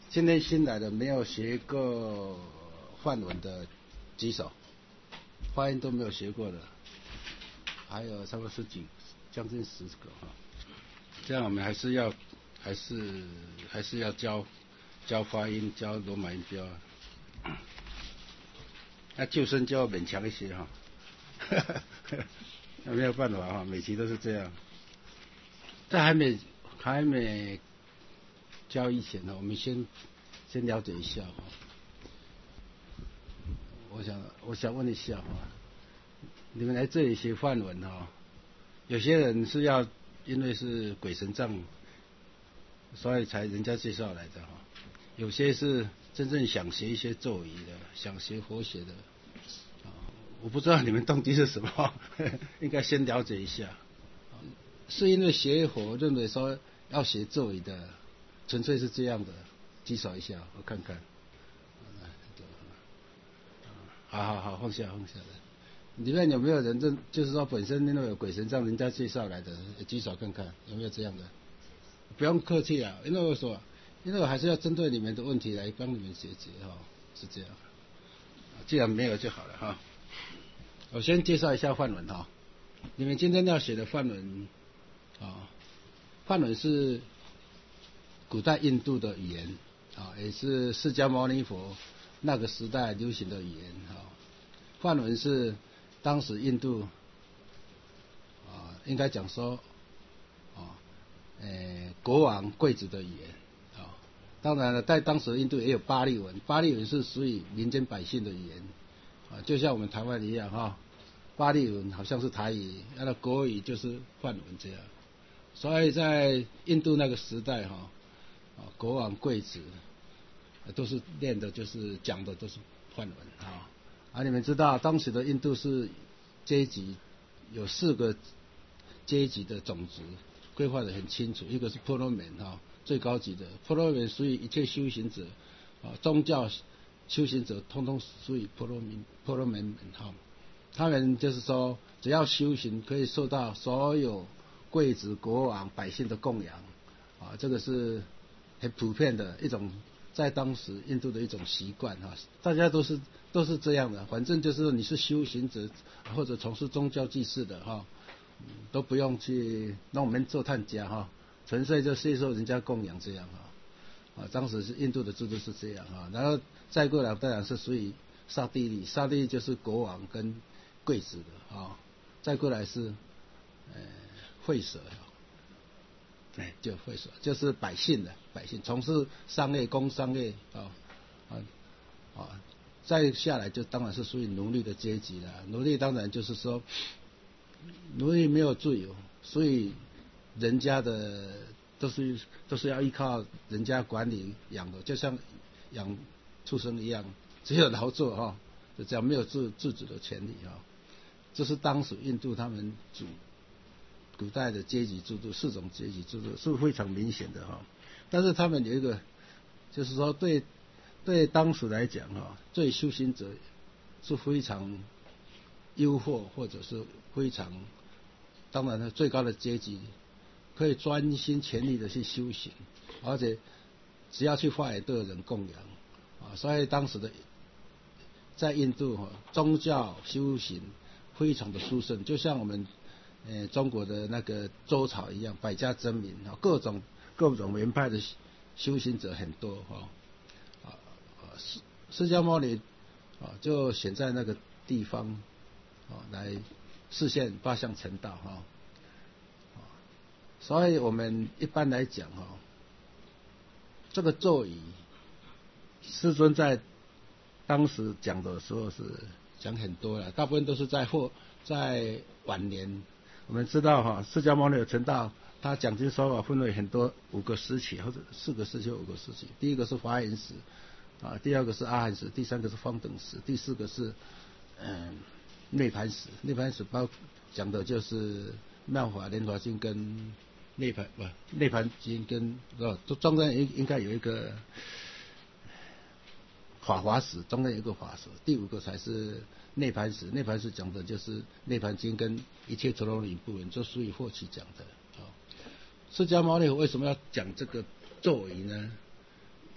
今天新来的没有学过梵文的举手，发音都没有学过的，还有差不多将近10个哈。这样我们还是要教发音，教罗马音标。那救生就要勉强一些哈，那没有办法哈，每期都是这样。在还没教以前呢，我们先了解一下哈。我想问一下哈，你们来这里学梵文哈，有些人是因为是鬼神杖，所以才人家介绍来的哈。有些是真正想学一些咒语的，想学佛学的。我不知道你们动机是什么，应该先了解一下。是因为学佛认为说要学咒语的，纯粹是这样的，举手一下，我看看。好，放下的。里面有没有人就是说本身因为有鬼神杖人家介绍来的，举手看看有没有这样的？不用客气啊，因为我还是要针对你们的问题来帮你们解决哈，是这样。既然没有就好了哈。我先介绍一下梵文哈，你们今天要学的梵文梵文是古代印度的语言也是释迦牟尼佛那个时代流行的语言梵文是当时印度应该讲说国王贵族的语言当然了，在当时印度也有巴利文，巴利文是属于民间百姓的语言就像我们台湾一样哈，巴利文好像是台语，那国语就是梵文这样。所以在印度那个时代国王贵族都是念的，就是讲的都是梵文你们知道当时的印度是阶级有4个阶级的种族，规划得很清楚。一个是婆罗门最高级的，婆罗门属于一切修行者宗教修行者通通属于婆罗门他们就是说只要修行可以受到所有贵族国王百姓的供养这个是很普遍的一种在当时印度的一种习惯大家都是这样的，反正就是你是修行者或者从事宗教祭祀的都不用去让我们做探家纯粹就接受人家供养这样当时是印度的制度是这样然后再过来当然是属于刹帝利，刹帝利就是国王跟贵族的再过来是会所就会所就是百姓从事商业工商业再下来就当然是属于奴隶的阶级了。奴隶当然就是说奴隶没有自由，所以人家的都是要依靠人家管理养的，就像养畜生一样，只有劳作就这样，没有自主的权利这是当时印度他们古代的阶级制度，4种阶级制度是非常明显的但是他们有一个就是说对当时来讲对修行者是非常诱惑，或者是非常当然了最高的阶级可以专心全力的去修行，而且只要去发言都有人供养所以当时的在印度宗教修行非常的殊胜，就像我们中国的那个周朝一样，百家争鸣各种门派的修行者很多释迦牟尼就选在那个地方来示现8相成道所以我们一般来讲这个咒语世尊在当时讲的时候是讲很多了，大部分都是在晚年。我们知道释迦牟尼有成道，他讲经说法分为很多5个时期或者4个时期5个时期。第一个是华严时第二个是阿含时，第三个是方等时，第4个是涅盘时。涅盘时讲的就是妙法莲华经跟涅盘经跟中间应该有一个法华时，中间有一个法时，第5个才是涅盘时。涅盘时讲的就是涅盘经跟一切陀罗尼部分，就属于后期讲的释迦牟尼为什么要讲这个咒语呢？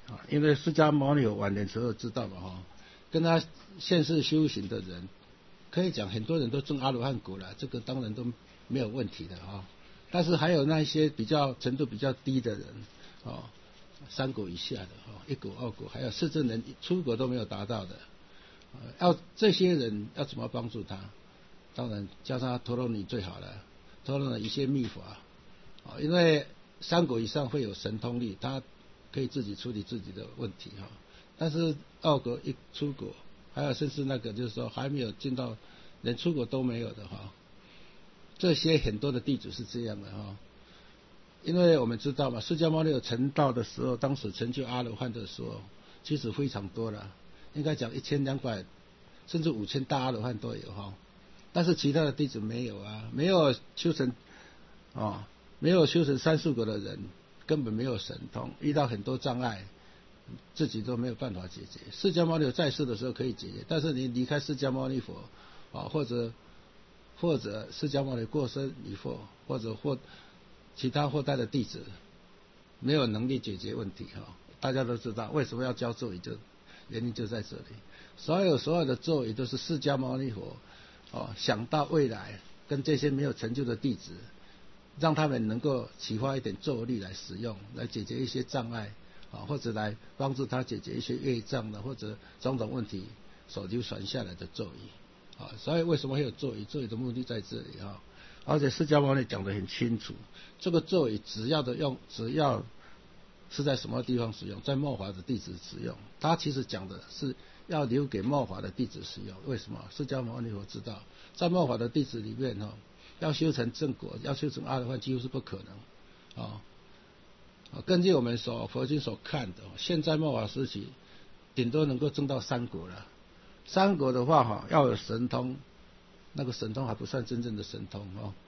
啊，因为释迦牟尼佛晚年时候知道嘛哈，跟他现世修行的人，可以讲很多人都证阿罗汉果了，这个当然都没有问题的啊。但是还有那些比较程度比较低的人，啊，3果以下的啊，1果2果，还有甚至连出果都没有达到的，要这些人要怎么帮助他？当然教他陀罗尼最好了，陀罗尼一些秘法，啊，因为3果以上会有神通力，他可以自己处理自己的问题哈。但是2果一出果，还有甚至那个就是说还没有进到连出果都没有的哈，这些很多的弟子是这样的哈。因为我们知道嘛，释迦牟尼有成道的时候，当时成就阿罗汉的时候，其实非常多了，应该讲1200甚至5000大阿罗汉都有哈。但是其他的弟子没有啊，没有修成啊，没有修成3、4果的人，根本没有神通，遇到很多障碍，自己都没有办法解决。释迦牟尼在世的时候可以解决，但是你离开释迦牟尼佛啊，或者释迦牟尼过身以后，或其他后代的弟子，没有能力解决问题哈。大家都知道为什么要教咒语，原因就在这里。所有的咒语都是释迦牟尼佛想到未来跟这些没有成就的弟子，让他们能够启发一点咒力来使用，来解决一些障碍或者来帮助他解决一些业障的或者种种问题所流传下来的咒语所以为什么会有咒语？咒语的目的在这里而且释迦牟尼讲得很清楚，这个咒语只要是在什么地方使用，在末法的弟子使用。他其实讲的是要留给末法的弟子使用。为什么？释迦牟尼佛知道，在末法的弟子里面要修成正果，要修成阿罗汉几乎是不可能根据我们佛经所看的，现在末法时期顶多能够证到3果了。3果的话要有神通，那个神通还不算真正的神通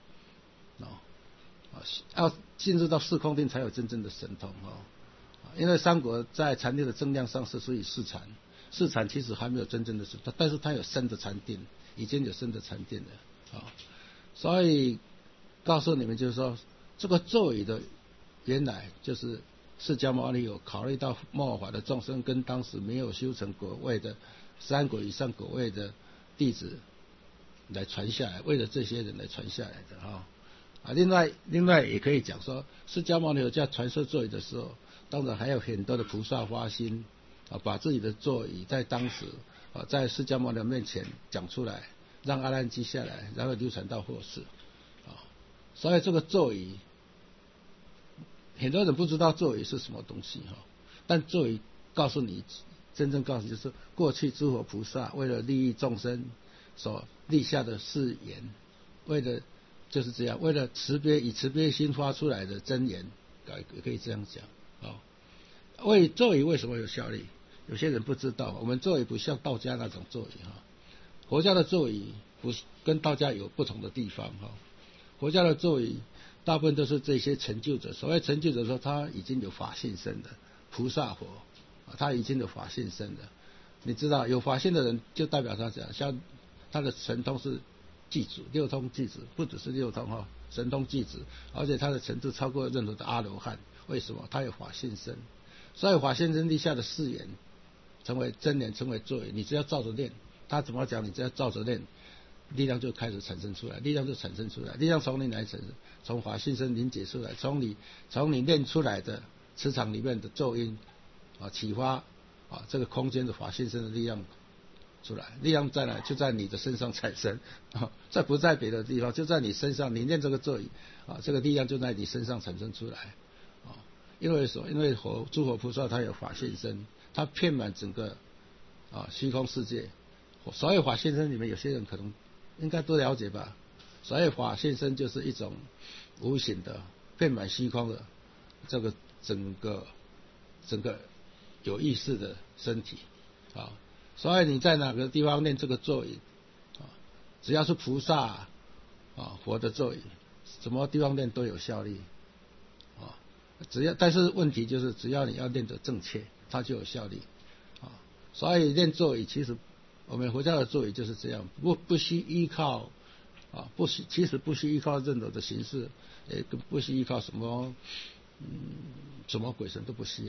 要进入到4空定才有真正的神通因为3果在禅定的正量上是属于4禅，4禅其实还没有真正的神通，但是它有深的禅定，已经有深的禅定了所以告诉你们就是说，这个咒语的原来就是释迦牟尼有考虑到末法的众生跟当时没有修成果位的3果以上果位的弟子来传下来，为了这些人来传下来的另外也可以讲说，释迦牟尼佛在传授咒语的时候，当然还有很多的菩萨发心把自己的咒语在当时在释迦牟尼面前讲出来，让阿难记下来，然后流传到后世所以这个咒语，很多人不知道咒语是什么东西但咒语告诉你，真正告诉你就是过去诸佛菩萨为了利益众生所立下的誓言，为了就是这样，为了以慈悲心发出来的真言，可以这样讲咒语为什么有效力？有些人不知道，我们咒语不像道家那种咒语佛教的咒语跟道家有不同的地方佛教的咒语大部分都是这些成就者，所谓成就者说他已经有法性身的菩萨佛他已经有法性身的，你知道有法性的人就代表他这样，像他的神通是具足6通具足，不只是6通神通具足，而且他的程度超过任何的阿罗汉。为什么？他有法性身，所以法性身立下的誓言成为真言，成为咒语，你只要照着念，他怎么讲你只要照着念，力量就开始产生出来，力量从你来产生，从法性身凝结出来，从你念出来的磁场里面的咒音启发这个空间的法性身的力量出来，力量在哪？就在你的身上产生这不在别的地方，就在你身上，你念这个咒语这个力量就在你身上产生出来因为诸佛菩萨他有法性身，他遍满整个虚空世界。所谓法性身，你们有些人可能应该都了解吧？所谓法性身就是一种无形的遍满虚空的这个整个有意识的身体所以你在哪个地方念这个咒语只要是菩萨佛的咒语，什么地方念都有效力但是问题就是只要你要念得正确，它就有效力所以念咒语其实我们佛教的咒语就是这样，不需依靠其实不需依靠任何的形式，也不需依靠什么鬼神都不需要，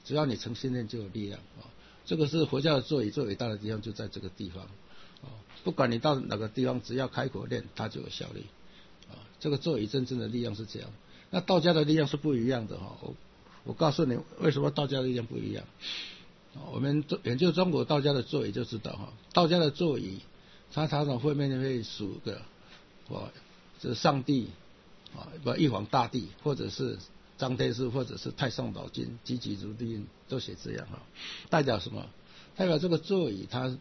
只要你诚心念就有力量啊。这个是佛教的座椅最伟大的地方，就在这个地方啊。不管你到哪个地方，只要开口念，它就有效力啊。这个座椅真正的力量是这样。那道家的力量是不一样的哈。我告诉你为什么道家的力量不一样。我们研究中国道家的座椅就知道哈，道家的座椅，它常常会面会数个，这上帝啊，玉皇大帝，或者是张天师，或者是太上老君，急急如律令，都写这样哈。代表什么？代表这个座椅它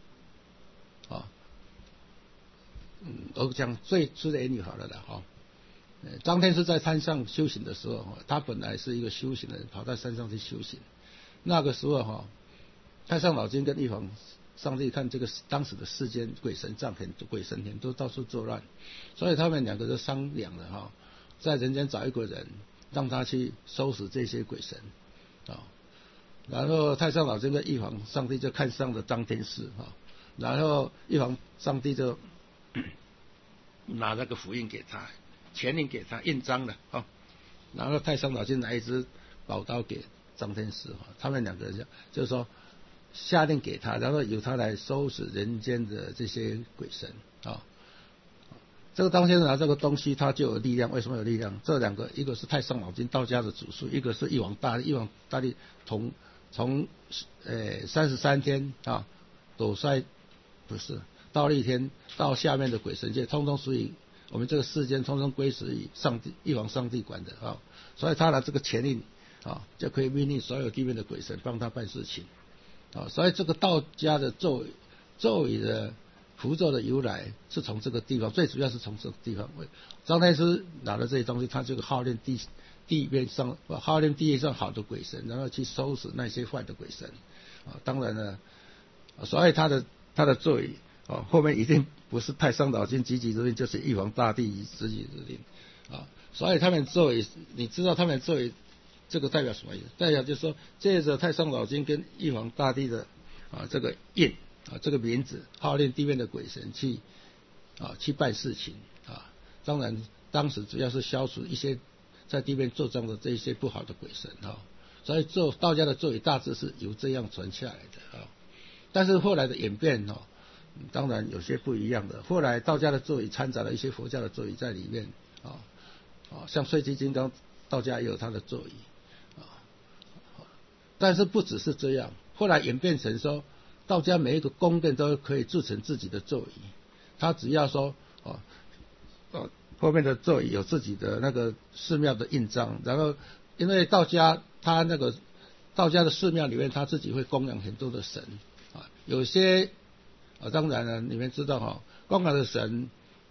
我讲最粗的言语好了啦哈。张天师在山上修行的时候，他本来是一个修行的人，跑到山上去修行。那个时候太上老君跟玉皇上帝看这个当时的世间鬼神很多到处作乱，所以他们两个就商量了在人间找一个人，让他去收拾这些鬼神然后太上老君跟玉皇上帝就看上了张天师然后玉皇上帝就拿那个符印给他，钱印给他，印章了然后太上老君拿一支宝刀给张天师他们两个人就是说下令给他，然后由他来收拾人间的这些鬼神这个张先生拿这个东西，他就有力量。为什么有力量？这两个，一个是太上老君道家的祖师，一个是玉皇大帝。玉皇大帝从33天斗衰不是倒立天到下面的鬼神界，通通属于我们这个世间，通通归属于上帝玉皇上帝管的所以他的这个权力就可以命令所有地面的鬼神帮他办事情所以这个道家的咒语的符咒的由来是从这个地方，最主要是从这个地方。张太师拿了这些东西，他就号令地面上好的鬼神，然后去收拾那些坏的鬼神当然了所以他的咒语后面一定不是太上老君急急如律令，就是玉皇大帝急急如律令所以他们咒语，你知道他们咒语这个代表什么意思？代表就是说借着太上老君跟玉皇大帝的这个印这个名字，号令地面的鬼神去办事情当然当时主要是消除一些在地面作障的这些不好的鬼神所以道家的咒语大致是由这样传下来的但是后来的演变当然有些不一样的。后来道家的咒语掺杂了一些佛教的咒语在里面像碎气金刚，道家也有他的咒语但是不只是这样，后来演变成说道家每一个宫殿都可以铸成自己的咒语，他只要说后面的咒语有自己的那个寺庙的印章，然后因为道家他那个道家的寺庙里面他自己会供养很多的神有些当然了，你们知道供养的神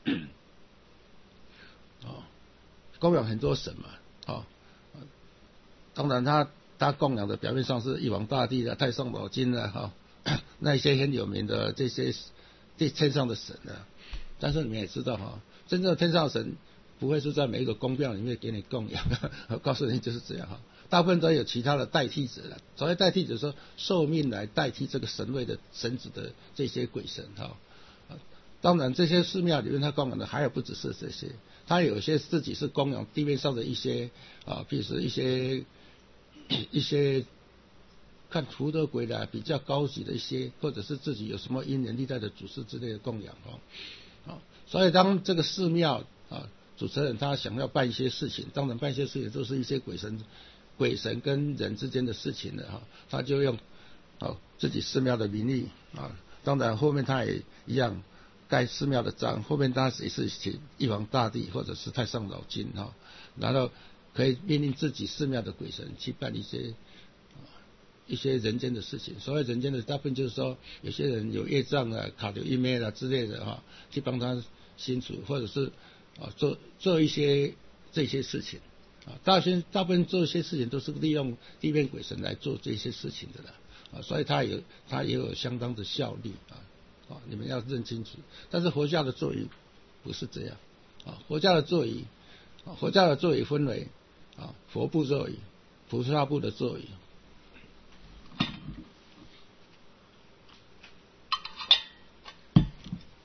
供养很多神嘛当然他供养的表面上是玉皇大帝太上老君那些很有名的这些天上的神但是你们也知道真正的天上神不会是在每一个宫庙里面给你供养我告诉你就是这样大部分都有其他的代替者了。所谓代替者说受命来代替这个神位的神子的这些鬼神当然这些寺庙里面他供养的还有不只是这些，他有些自己是供养地面上的一些比如说一些看福德鬼的比较高级的一些，或者是自己有什么因缘历代的祖师之类的供养所以当这个寺庙主持人他想要办一些事情，当然办一些事情都是一些鬼神跟人之间的事情的他就用自己寺庙的名义当然后面他也一样盖寺庙的章，后面他也是请玉皇大帝或者是太上老君然后可以命令自己寺庙的鬼神去办一些人间的事情。所谓人间的大部分就是说有些人有业障卡流一灭之类的去帮他清除，或者是做一些这些事情大部分做一些事情都是利用地面鬼神来做这些事情的了所以他也有相当的效力你们要认清楚。但是佛教的咒语不是这样佛教的咒语分为佛部咒语、菩萨部的咒语。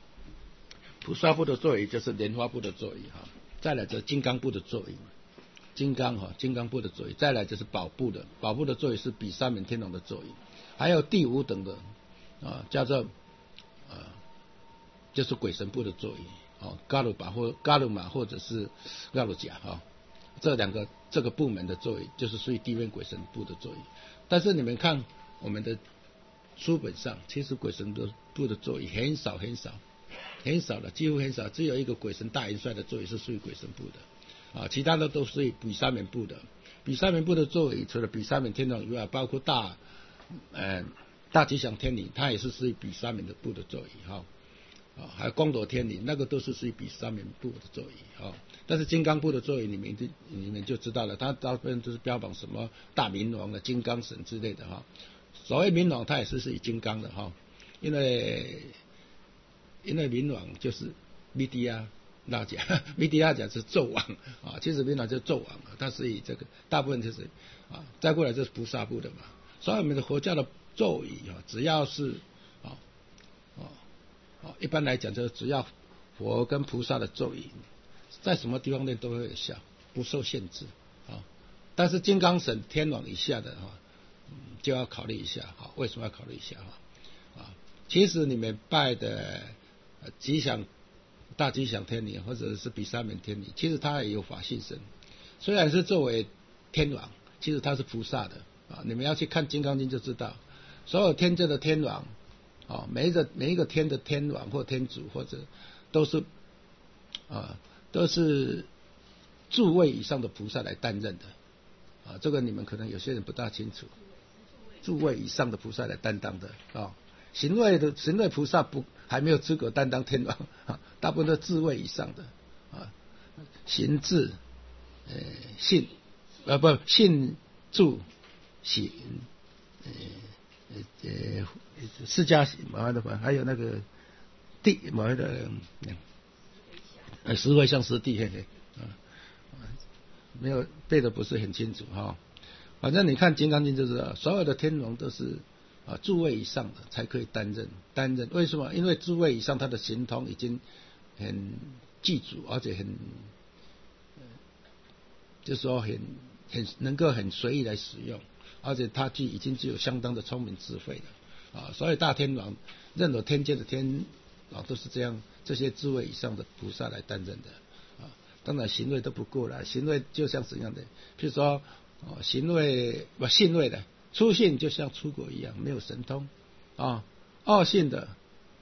菩萨部的咒语就是莲花部的咒语再来则金刚部的咒语。 金刚部的座椅，再来就是宝部的座椅是比三面天龙的座椅，还有第5等的叫做就是鬼神部的座椅伽鲁玛或者是伽鲁甲这个部门的座椅就是属于地面鬼神部的座椅。但是你们看我们的书本上，其实鬼神部的座椅很少了，几乎很少，只有一个鬼神大元帅的座椅是属于鬼神部的其他的都属于比三面部的。比三面部的座椅除了比三面天龙以外，包括大吉祥天女，它也是属于比三面的部的座椅还有光斗天女，那个都是属于比三面部的座椅但是金刚部的座椅你们就知道了，它大部分都是标榜什么大明王的金刚神之类的所谓明王，它也是属于金刚的因为明王就是弥迪亚那甲，弥迪亚甲是纣王其实明王就是纣王它是以这个大部分就是再过来就是菩萨部的嘛。所以我们的佛教的座椅只要是一般来讲，就是只要佛跟菩萨的座椅，在什么地方练都会有效，不受限制但是金刚神天王以下的就要考虑一下为什么要考虑一下其实你们拜的大吉祥天女或者是比三面天女，其实它也有法性身，虽然是作为天王，其实它是菩萨的你们要去看《金刚经》就知道，所有天界的天王每一个天的天王或天主或者都是诸位以上的菩萨来担任的这个你们可能有些人不大清楚，诸位以上的菩萨来担当的行位菩萨还没有资格担当天王大部分都智位以上的行智信信住行释迦行还有那个十回向师弟没有背的不是很清楚反正你看《金刚经》就知道，所有的天王都是诸位以上的才可以担任。为什么？因为诸位以上他的神通已经很具足，而且就是说很能够很随意来使用，而且他已经具有相当的聪明智慧了所以大天王任何天界的天都是这样，这些诸位以上的菩萨来担任的当然行位都不够了，行位就像怎样的，譬如说行位信位的初信就像出国一样，没有神通二信的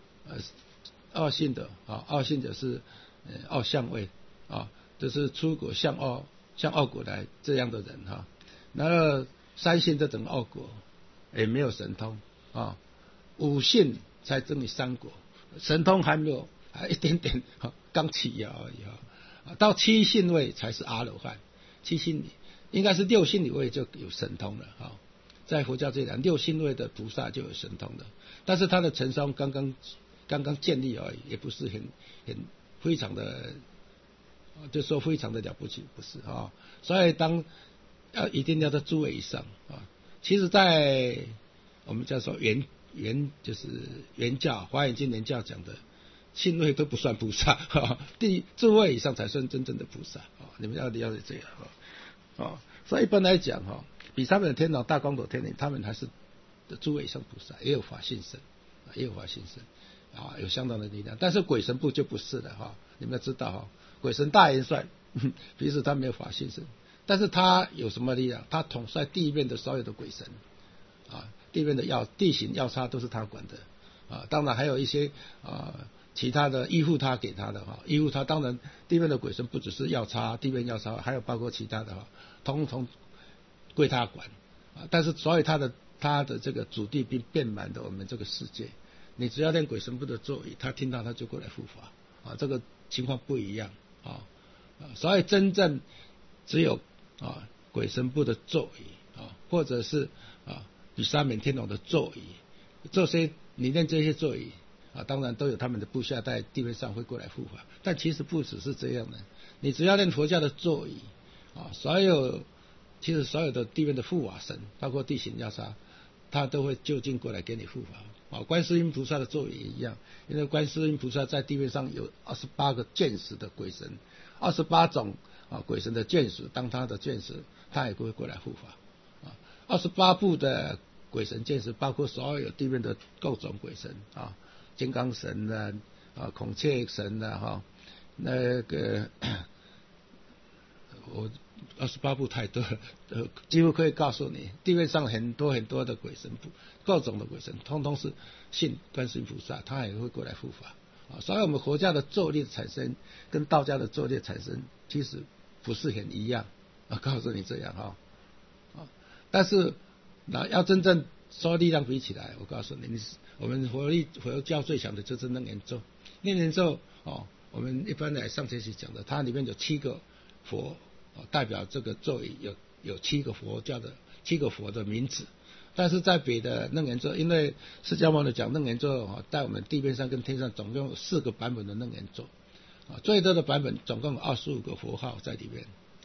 是二相位就是出国向二国来这样的人然后三信这种二国也没有神通五信才证于三国，神通还没有，还一点点刚起芽而已到七信位才是阿罗汉，七信应该是六信里位就有神通了在佛教这里六信位的菩萨就有神通的，但是他的神通刚刚建立而已，也不是很非常的就说非常的了不起，不是所以一定要在诸位以上其实在我们叫做就是原教华严经原教讲的信位都不算菩萨诸位以上才算真正的菩萨你们要了解这样所以一般来讲比三面的天王大光斗天女他们还是诸位以上菩萨，也有法性身有相当的力量，但是鬼神部就不是了你们要知道鬼神大元帅其实他没有法性身，但是他有什么力量？他统帅地面的所有的鬼神地面的地形要差都是他管的当然还有一些其他的依附他给他的依附他，当然地面的鬼神不只是要差地面要差，还有包括其他的统统归他管但是所以他的这个主地并遍满的我们这个世界，你只要练鬼神部的座椅，他听到他就过来护法这个情况不一样所以真正只有鬼神部的座椅或者是比三面天王的座椅，你练这些座椅当然都有他们的部下在地面上会过来护法，但其实不只是这样的，你只要练佛教的座椅其实所有的地面的护法神，包括地形要差，他都会就近过来给你护法观世音菩萨的座椅也一样，因为观世音菩萨在地面上有28个见识的鬼神，28种鬼神的眷属当他的眷属，他也会过来护法28部的鬼神眷属包括所有地面的各种鬼神金刚神孔雀神那个我28部太多了，几乎可以告诉你，地面上很多很多的鬼神，各种的鬼神，通通是信观世音菩萨，他也会过来护法所以我们佛教的咒力的产生跟道家的咒力的产生其实不是很一样告诉你这样但是要真正说力量比起来，我告诉你，我们佛教最强的就是楞严咒。楞严咒我们一般来上学期讲的，它里面有7个佛代表这个咒语，有7个7个佛的名字。但是在别的楞严咒，因为释迦牟尼讲楞严咒在我们地面上跟天上总共有4个版本的楞严咒最多的版本总共有25个佛号在里面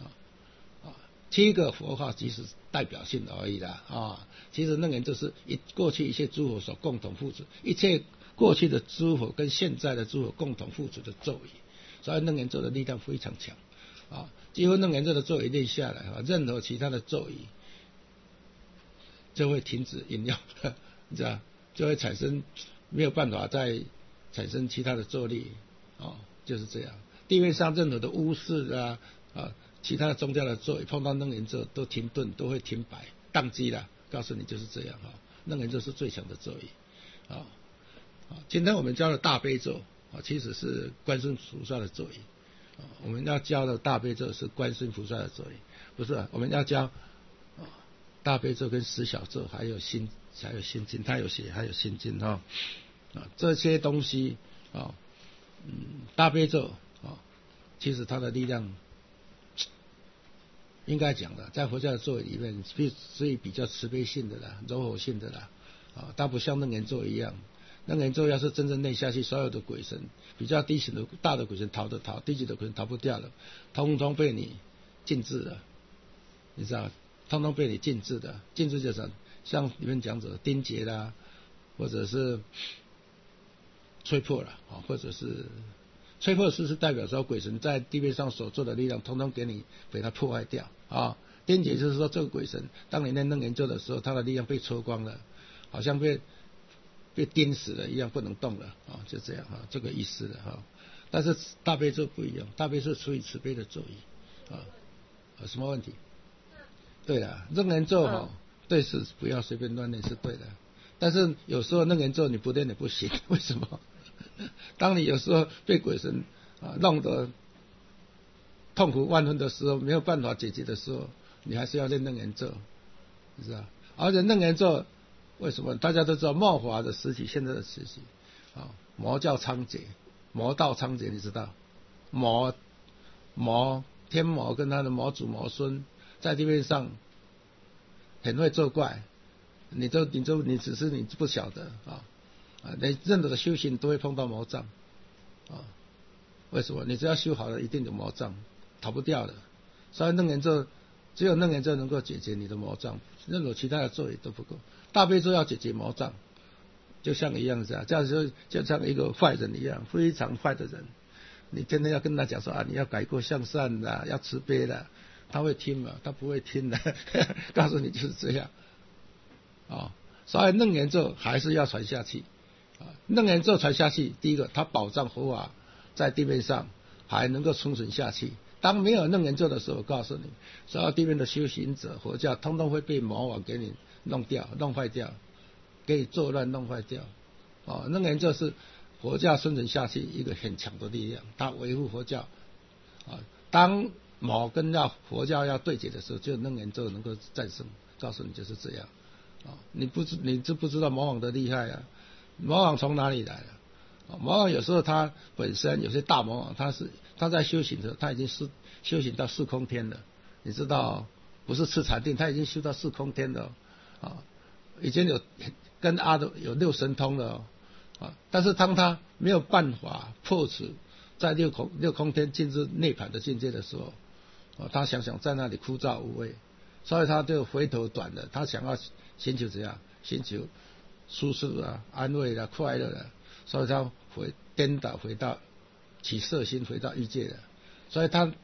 7个佛号只是代表性而已啦其实楞严咒是过去一切诸佛所共同负责，一切过去的诸佛跟现在的诸佛共同负责的咒语，所以楞严咒的力量非常强几乎楞严咒的咒语念下来任何其他的咒语就会停止引用你知道，就会产生没有办法再产生其他的咒力就是这样。地面上任何的巫师其他的宗教的咒语碰到楞严咒都停顿，都会停摆宕机了，告诉你就是这样楞严咒是最强的咒语今天我们教的大悲咒其实是观世音菩萨的咒语我们要教的大悲咒是观世音菩萨的咒语，不是我们要教大悲咒跟十小咒还有心经，他有写还有心经这些东西大悲咒其实它的力量应该讲的，在佛教的咒语里面是比较慈悲性的啦，柔和性的啦它不像楞严咒一样，楞严咒要是真正念下去，所有的鬼神比较低级的大的鬼神逃，低级的鬼神逃不掉了，通通被你禁制了，你知道，通通被你禁制的。禁制就是像里面讲者钉结啦，或者是吹破了或者是吹破是代表说鬼神在地面上所做的力量通通给它破坏掉钉结就是说这个鬼神当你念楞严咒的时候，他的力量被抽光了，好像被钉死了一样，不能动了就这样这个意思了但是大悲咒不一样，大悲咒出于慈悲的咒语有什么问题？对了，楞严咒对是不要随便乱念是对的，但是有时候楞严咒你不念也不行，为什么？当你有时候被鬼神弄得痛苦万分的时候，没有办法解决的时候，你还是要念楞严咒，你知道？而且楞严咒为什么大家都知道末法的时期，现在的时期魔教猖獗，魔道猖獗，你知道？天魔跟他的魔祖魔孙在地面上很会作怪，你只是你不晓得你任何的修行都会碰到魔障为什么？你只要修好了，一定有魔障，逃不掉的。所以楞严咒只有楞严咒能够解决你的魔障，任何其他的咒语都不够。大悲咒要解决魔障，就像一样就像一个坏人一样，非常坏的人，你天天要跟他讲说你要改过向善啦，要慈悲啦，他会听吗？他不会听的告诉你就是这样所以楞严咒还是要传下去楞严咒传下去，第一个它保障佛法在地面上还能够生存下去。当没有楞严咒的时候，我告诉你，所有地面的修行者佛教通通会被魔王给你弄掉弄坏掉，给你作乱弄坏掉楞严咒是佛教生存下去一个很强的力量，它维护佛教当魔跟佛教要对决的时候，就楞严咒能够战胜，告诉你就是这样你知不知道魔王的厉害魔王从哪里来的魔王有时候他本身有些大魔王，他在修行的时候，他已经修行到四空天了，你知道不是吃禅定，他已经修到四空天了已经有跟有六神通了但是当他没有办法破除在六空天进入涅槃的境界的时候他想在那里枯燥无味，所以他就回头转了，他想要寻求怎样？寻求舒适安慰快乐所以他颠倒回到起色心，回到欲界了。所以他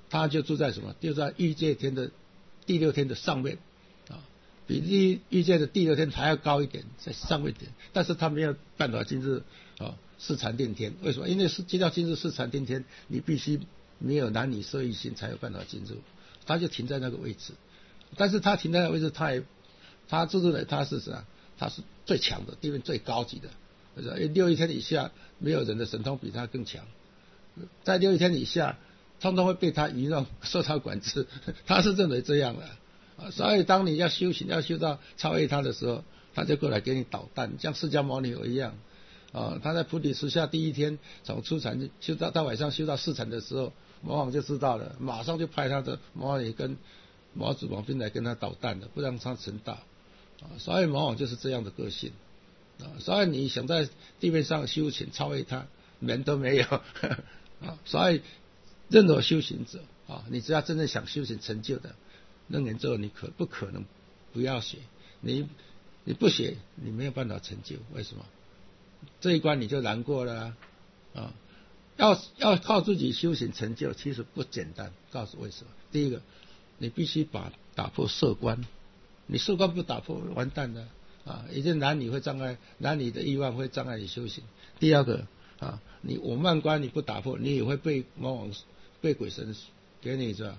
他就住在什么？就在欲界天的第六天的上面啊，比欲界的第六天还要高一点，在上面一点。但是他没有办法进入四禅定天，为什么？因为要进入四禅定天，你必须没有男女色欲心才有办法进入。他就停在那个位置，但是他停在那个位置，他自认为他是啥？他是最强的，地位最高级的。六欲天以下，没有人的神通比他更强。在六欲天以下，通通会被他愚弄，受他管制。他是认为这样的所以当你要修行，要修到超越他的时候，他就过来给你捣蛋，像释迦牟尼佛一样他在菩提树下第一天从初禅修到晚上修到四禅的时候，魔王就知道了，马上就派他的魔女跟魔子王兵来跟他捣蛋了，不让他成道所以魔王就是这样的个性所以你想在地面上修行超越他，门都没有所以任何修行者你只要真正想修行成就的，楞严咒你不可能不要学，你不学你没有办法成就。为什么？这一关你就难过了要靠自己修行成就其实不简单。告诉为什么？第一个，你必须打破色观，你色观不打破完蛋了一定男女会障碍，男女的欲望会障碍你修行。第二个你我慢观你不打破，你也会被魔王被鬼神给你是吧？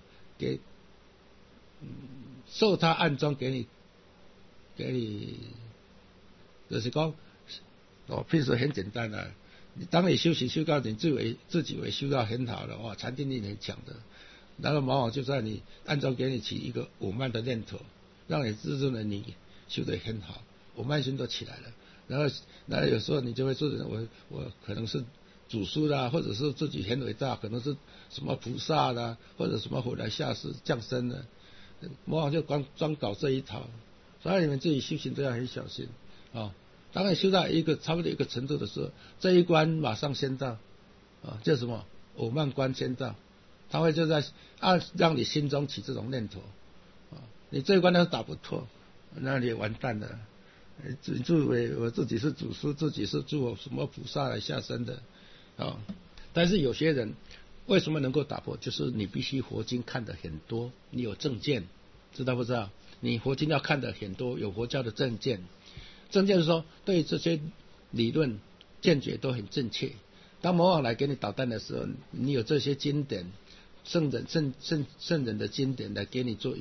受他暗中给你就是说譬如说很简单当你修行修到你自己为修到很好了禅定力很强的，然后魔王就在你暗中给你起一个我慢的念头，让你自认为你修得很好，我慢心都起来了。然后有时候你就会说我可能是祖师啦，或者是自己很伟大，可能是什么菩萨啦，或者什么回来下世降生的，魔王就专搞这一套。所以你们自己修行都要很小心当你修到差不多一个程度的时候，这一关马上先到叫什么我慢关先到，他会就在让你心中起这种念头你这一关要是打不透，那你也完蛋了。自以为我自己是祖师，自己是做什么菩萨来下生的但是有些人为什么能够打破？就是你必须佛经看得很多，你有正见，知道不知道？你佛经要看得很多，有佛教的正见。正见是说对这些理论见解都很正确。当魔王来给你捣蛋的时候，你有这些经典圣人的经典来给你做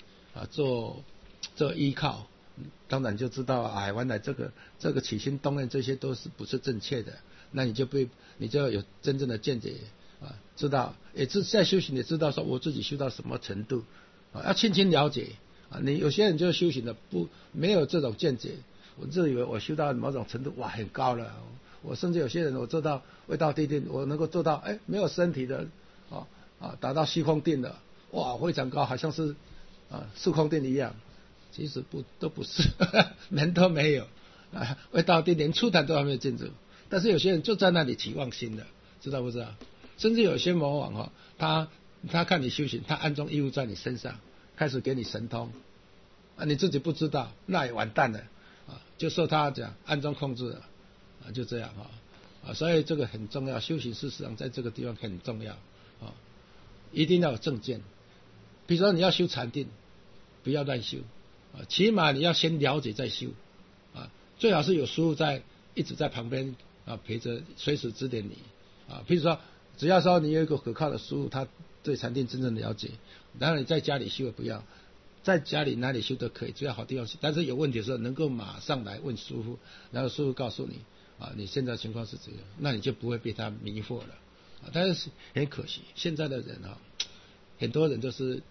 依靠，当然就知道原来这个起心动念这些都是不是正确的，那你就有真正的见解知道也是在修行，也知道说我自己修到什么程度要轻轻了解你有些人就修行的没有这种见解，我自以为我修到某种程度很高了，我甚至有些人我做到未到地定，我能够做到没有身体的达到虚空定了，非常高，好像是虚空定一样。其实都不是门都没有未到地连初坛都还没有进入。但是有些人就在那里起妄心的，知道不知道？甚至有些魔王他看你修行，他暗中依附在你身上，开始给你神通你自己不知道，那也完蛋了就受他讲暗中控制了就这样所以这个很重要，修行事实上在这个地方很重要一定要有正见。比如说你要修禅定，不要乱修起码你要先了解再修最好是有师父一直在旁边陪着，随时指点你譬如说只要说你有一个可靠的师父，他对禅定真正了解，然后你在家里修也不要，在家里哪里修都可以，只要好地方修，但是有问题的时候能够马上来问师父，然后师父告诉你你现在情况是这样，那你就不会被他迷惑了但是很可惜现在的人很多人都是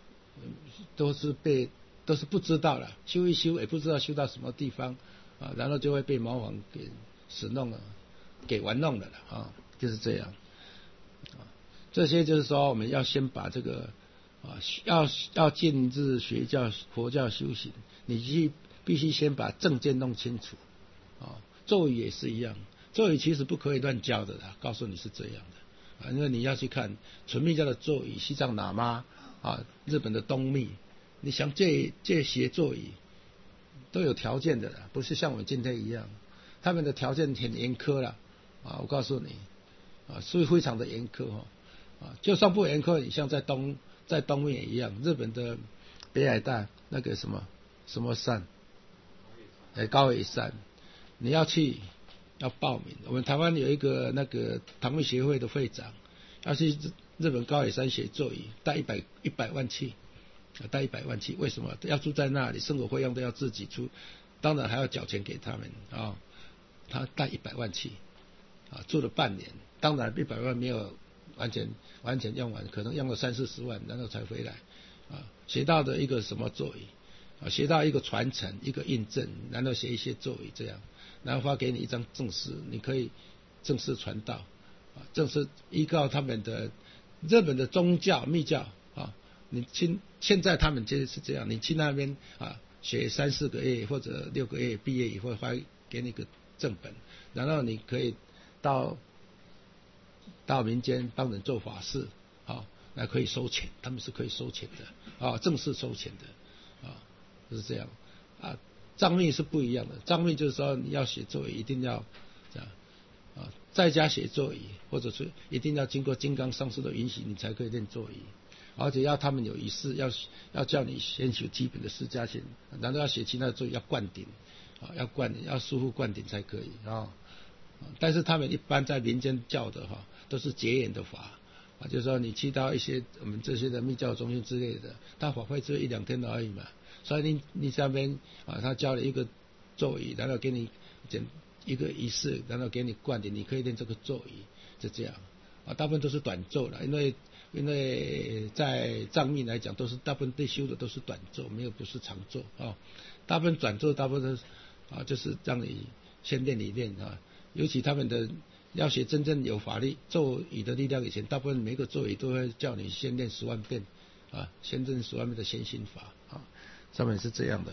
不知道了，修一修也不知道修到什么地方然后就会被魔王给使弄了，给玩弄了就是这样这些就是说我们要先把这个要进入学教佛教修行，你必须先把正见弄清楚咒语也是一样，咒语其实不可以乱教的啦，告诉你是这样的因为你要去看纯密教的咒语，西藏喇嘛日本的东密，你想借学咒语都有条件的啦，不是像我们今天一样，他们的条件很严苛啦我告诉你是非常的严苛就算不严苛，你像在东面也一样，日本的北海道那个什么山，高野山，你要去要报名。我们台湾有一个那个堂会协会的会长，要去日本高野山学座椅，带100万去，带100万去，为什么？要住在那里，生活费用都要自己出，当然还要缴钱给他们啊。他带100万去，住了半年，当然100万没有完全用完，可能用了30-40万，然后才回来。学到的一个什么座椅，学到一个传承，一个印证，然后写一些座椅这样，然后发给你一张证书，你可以正式传道，正式依靠他们的日本的宗教密教你现在他们就是这样，你去那边学3-4个月或者6个月，毕业以后发给你个正本，然后你可以到民间帮人做法事，那可以收钱，他们是可以收钱的正式收钱的就是这样藏密是不一样的，藏密就是说你要写座椅一定要这样在家写座椅，或者是一定要经过金刚上师的允许，你才可以练座椅，而且要他们有仪式，要叫你先学基本的释迦行，然后要学其他的座椅，要灌顶要师父灌顶才可以但是他们一般在民间教的都是结缘的法就是说你去到一些我们这些的密教中心之类的，他法会只有1-2天而已嘛，所以你上面他教了一个座椅，然后给你一个仪式，然后给你灌顶，你可以练这个座椅，就这样大部分都是短咒了，因为在藏密来讲大部分对修的都是短咒，不是长咒大部分短咒大部分就是让你先练一练尤其他们的要学真正有法力咒语的力量，以前大部分每个咒语都会叫你先练10万遍先练10万遍的先心法上面是这样的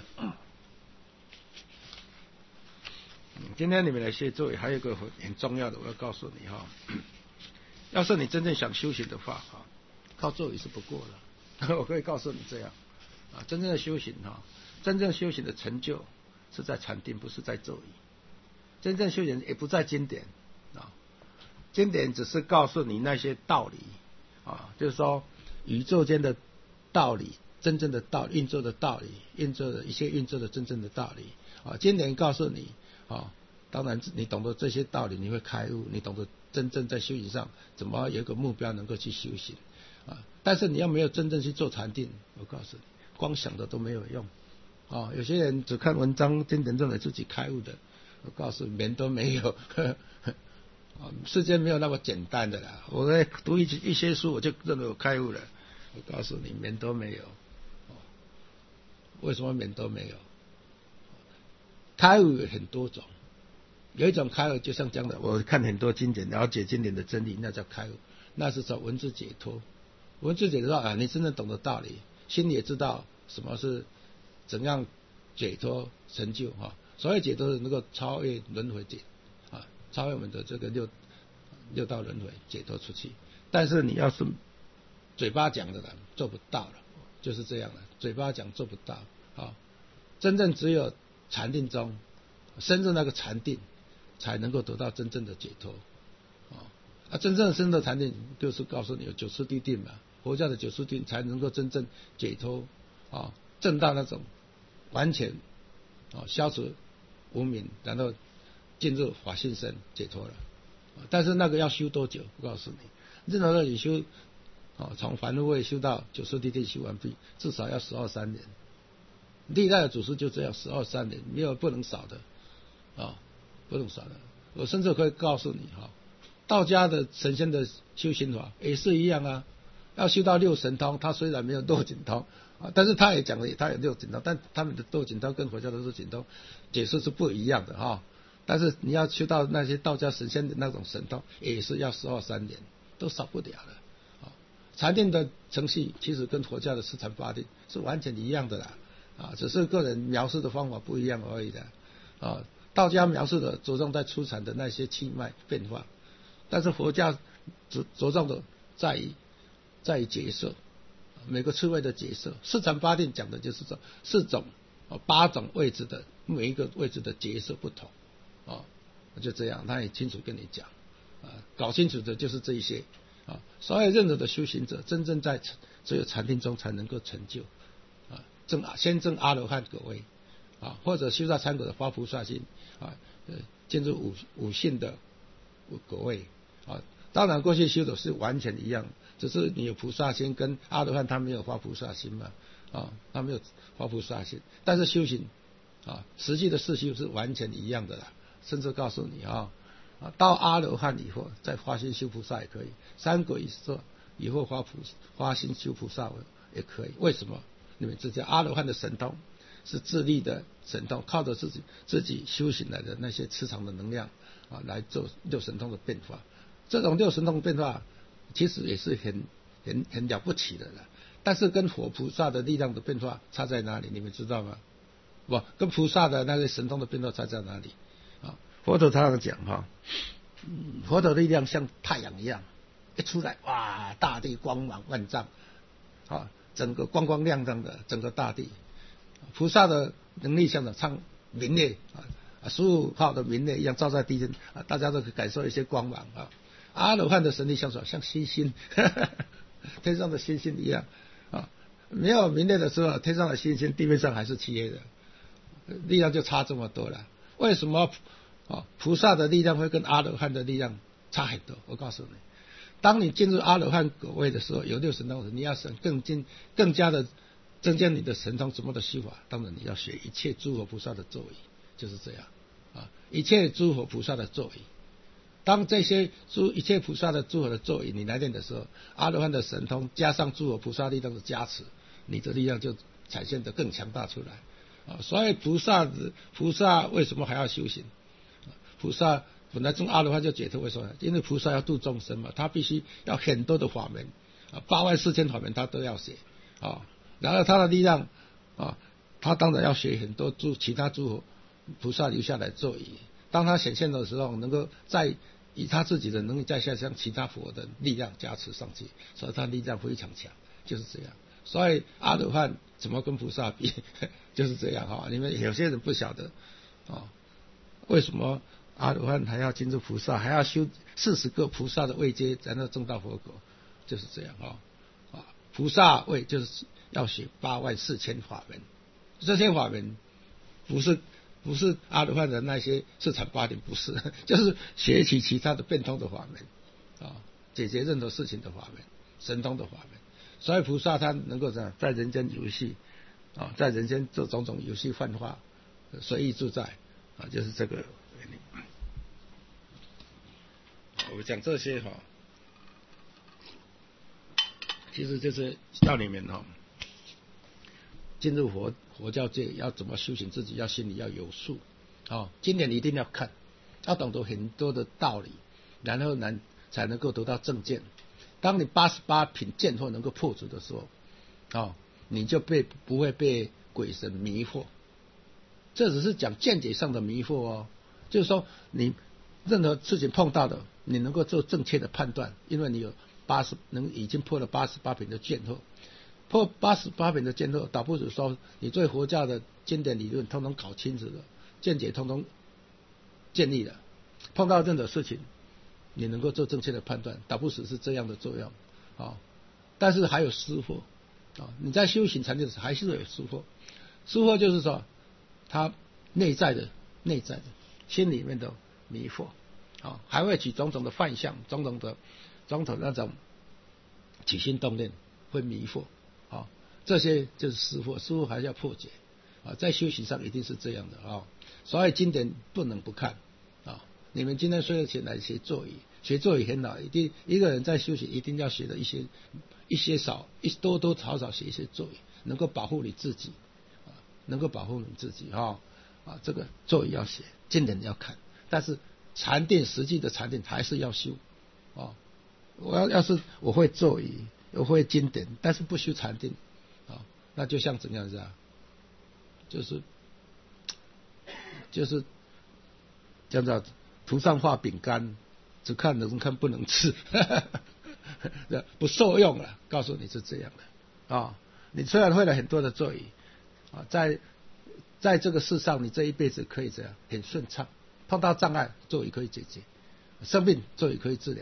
今天你们来学咒语，还有一个很重要的，我要告诉你要是你真正想修行的话靠咒语是不够的我可以告诉你这样真正的修行真正修行的成就是在禅定，不是在咒语。真正修行也不在经典经典只是告诉你那些道理就是说宇宙间的道理，真正的道理，运作的道理，运作的一些运作的真正的道理经典告诉你当然你懂得这些道理，你会开悟，你懂得真正在修行上怎么有一个目标能够去修行但是你要没有真正去做禅定，我告诉你光想的都没有用有些人只看文章经典认为自己开悟的，我告诉你门都没有世界没有那么简单的啦，我在读一些书我就认为我开悟了，我告诉你门都没有为什么门都没有？开悟有很多种，有一种开悟就像这样的，我看很多经典，了解经典的真理，那叫开悟，那是叫文字解脱。文字解脱你真正懂得道理，心里也知道什么是怎样解脱成就所谓解脱是能够超越轮回超越我们的这个六道轮回解脱出去。但是你要是嘴巴讲的人做不到了，就是这样的，嘴巴讲做不到真正只有禅定中深入那个禅定，才能够得到真正的解脱真正深入禅定就是告诉你有九次第定嘛，佛教的九次定才能够真正解脱证到那种完全消除无明，然后进入法性身解脱了但是那个要修多久？我告诉你，任何的你修从凡夫位修到九次第定修完毕，至少要12-13年。历代的祖师就这样12-13年，没有不能少的不能少的。我甚至可以告诉你道家的神仙的修行法也是一样要修到六神通，他虽然没有斗紧通但是他也讲了他有六紧通，但他们的斗紧通跟佛教的斗紧通解释是不一样的但是你要修到那些道家神仙的那种神通，也是要12-13年，都少不了了禅定的程序其实跟佛教的四禅八定是完全一样的啦只是个人描述的方法不一样而已的道家描述的着重在出禅的那些气脉变化，但是佛教着重的在于结色，每个次位的结色。四禅八定讲的就是这4种8种位置的每一个位置的结色不同就这样，他也清楚跟你讲搞清楚的就是这一些啊。所以任何的修行者，真正在只有禅定中才能够成就啊，先证阿罗汉果位啊，或者修到禅果的发菩萨心啊，进入五性的果位啊。当然过去修的是完全一样，只是你有菩萨心，跟阿罗汉他没有发菩萨心嘛啊，他没有发菩萨心，但是修行啊，实际的事修是完全一样的啦。甚至告诉你啊，到阿罗汉以后再发心修菩萨也可以，三果以后发心修菩萨也可以。为什么？你们知道阿罗汉的神通是自力的神通，靠着自己修行来的那些磁场的能量啊，来做六神通的变化。这种六神通的变化其实也是很了不起的了。但是跟佛菩萨的力量的变化差在哪里？你们知道吗？不，跟菩萨的那些神通的变化差在哪里？啊，佛陀常常讲哈，佛陀的力量像太阳一样，一出来哇，大地光芒万丈，啊，整个光光亮亮的整个大地。菩萨的能力像像明月啊，15号的明月一样照在地间啊，大家都可以感受一些光芒啊。阿罗汉的神力像什么？像星星，天上的星星一样啊。没有明月的时候，天上的星星，地面上还是漆黑的，力量就差这么多了。为什么菩萨的力量会跟阿罗汉的力量差很多？我告诉你，当你进入阿罗汉果位的时候，有六神通时，你要想更加的增加你的神通，怎么的修法？当然你要学一切诸佛菩萨的作为，就是这样啊，一切诸佛菩萨的作为。当这些一切菩萨的诸佛的作为你来练的时候，阿罗汉的神通加上诸佛菩萨力量的加持，你的力量就展现得更强大出来啊。所以菩萨为什么还要修行？菩萨本来从阿罗汉就解脱，为什么？因为菩萨要度众生嘛，他必须要很多的法门啊，84000法门他都要学啊。然后他的力量啊，他当然要学很多其他诸佛菩萨留下来作为。当他显现的时候，能够以他自己的能力再加上其他佛的力量加持上去，所以他力量非常强，就是这样。所以阿罗汉怎么跟菩萨比，就是这样哈。你们有些人不晓得啊，为什么阿罗汉还要进入菩萨，还要修40个菩萨的位阶，才能证到佛果，就是这样啊。菩萨位就是要学84000法门，这些法门不是阿罗汉的那些四禅八定，不是，就是学习其他的变通的法门啊，解决任何事情的法门，神通的法门。所以菩萨他能够在人间游戏啊，在人间做种种游戏幻化，随意自在啊，就是这个原理。我讲这些哈，其实就是要你们哈，进入佛教界要怎么修行自己，要心里要有数啊。经典一定要看，要懂得很多的道理，然后才能够得到正见。当你88品见惑能够破除的时候，你就不会被鬼神迷惑。这只是讲见解上的迷惑哦，就是说你任何事情碰到的，你能够做正确的判断，因为你有已经破了88品的见惑。破88品的见惑，倒不如说你对佛教的经典理论通通搞清楚了，见解通通建立了，碰到任何事情你能够做正确的判断，倒不是这样的作用啊。但是还有失惑啊，你在修行禅定时还是有失惑，失惑就是说他内在的心里面的迷惑啊，还会起种种的幻象，种种那种起心动念会迷惑。这些就是失惑，失惑还是要破解啊，在修行上一定是这样的啊，所以经典不能不看啊。你们今天睡了前来学座椅，学座椅很好，一个人在修行一定要学的多少学一些座椅，能够保护你自己啊，能够保护你自己啊，这个座椅要学，经典要看，但是禅定实际的禅定还是要修啊。要是我会座椅，我会经典，但是不修禅定啊，那就像怎样子啊？就是这样子，图上画饼干，只看能看不能吃，不受用了。告诉你是这样的啊。你虽然会了很多的座椅啊，在这个世上，你这一辈子可以这样很顺畅，碰到障碍座椅可以解决，生病座椅可以治疗，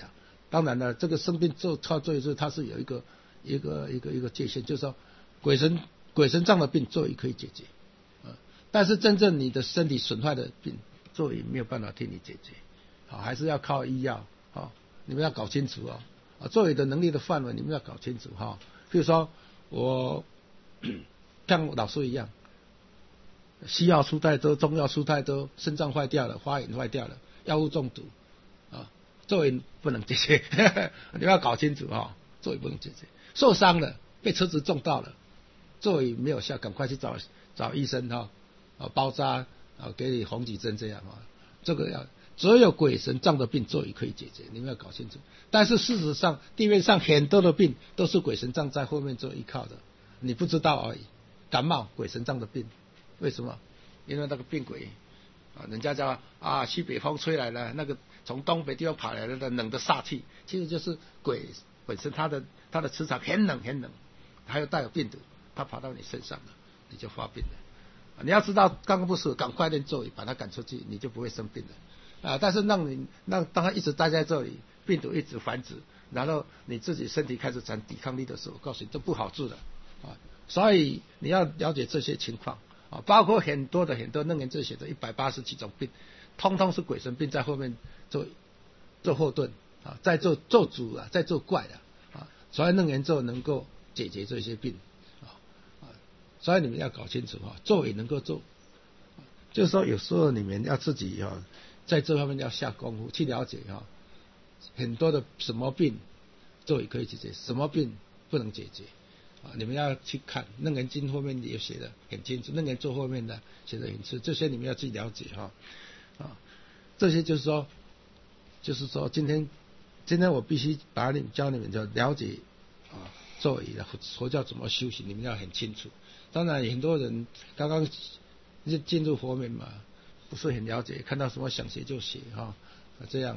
当然了，这个生病靠坐椅它是有一个界限，就是说鬼神障的病座椅可以解决，但是真正你的身体损坏的病，座椅没有办法替你解决，还是要靠医药，你们要搞清楚座椅的能力的范围你们要搞清楚譬如说我像老师一样，西药出太多，中药出太多，肾脏坏掉了，发炎坏掉了，药物中毒座椅不能解决你们要搞清楚座椅不能解决，受伤了，被车子撞到了，座椅没有效，赶快去找医生包扎给你红几针这样这个只有鬼神障的病座椅可以解决，你们要搞清楚。但是事实上地面上很多的病都是鬼神障在后面做依靠的，你不知道而已。感冒鬼神障的病，为什么？因为那个病鬼人家叫西北风吹来了，那个从东北地方跑来的冷的煞气，其实就是鬼本身它的磁场很冷很冷，还有带有病毒，它跑到你身上了，你就发病了。你要知道刚刚不是赶快练座椅把它赶出去，你就不会生病了但是让当它一直待在这里，病毒一直繁殖，然后你自己身体开始长抵抗力的时候，我告诉你这不好治的所以你要了解这些情况包括很多楞严咒写的180几种病，通通是鬼神病在后面做后盾在做主在做怪所以楞严咒能够解决这些病所以你们要搞清楚座椅能够做，就是说有时候你们要自己在这方面要下功夫去了解很多的什么病座椅可以解决，什么病不能解决你们要去看楞严经后面也写的很清楚，楞严咒后面的写的很清楚，这些你们要去了解这些就是说今天我必须教你们就了解座椅佛教怎么修行，你们要很清楚。当然很多人刚刚进入佛门嘛，不是很了解，看到什么想学就学这样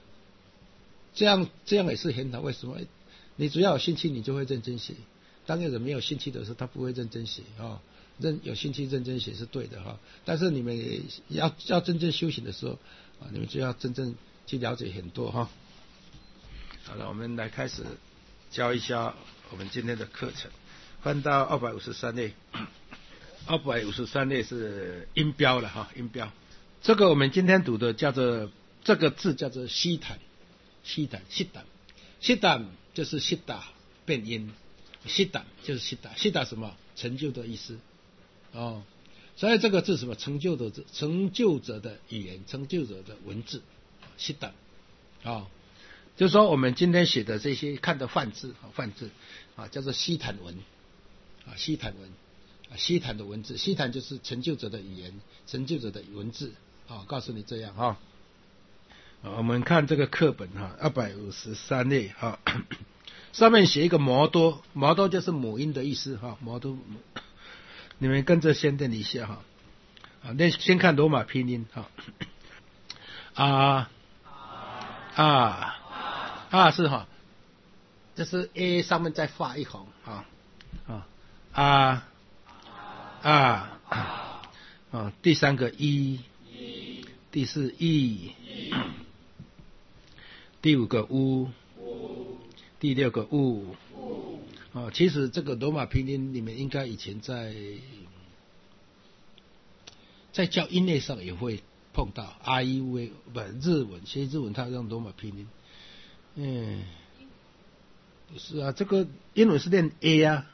也是很好。为什么？你只要有兴趣你就会认真学，当有人没有兴趣的时候他不会认真学有兴趣认真学是对的但是你们也要真正修行的时候你们就要真正去了解很多好了，我们来开始教一下我们今天的课程。翻到253页，253页是音标了音标。这个我们今天读的这个字叫做西坦就是西达变音，西达就是西达什么成就的意思所以这个字什么成就者的语言，成就者的文字，西达就是说我们今天写的这些看的梵字叫做西坦文西坦的文字，西坦就是成就者的语言，成就者的文字告诉你这样我们看这个课本253页上面写一个摩多就是母音的意思摩多，你们跟着先念一下先看罗马拼音是这是 A 上面再画一横第三个 E， 第四 E， 第五个 U， 第六个 U。其实这个罗马拼音你们应该以前在教音乐上也会碰到 IUV 日文学日文它用罗马拼音不是这个英文是念 A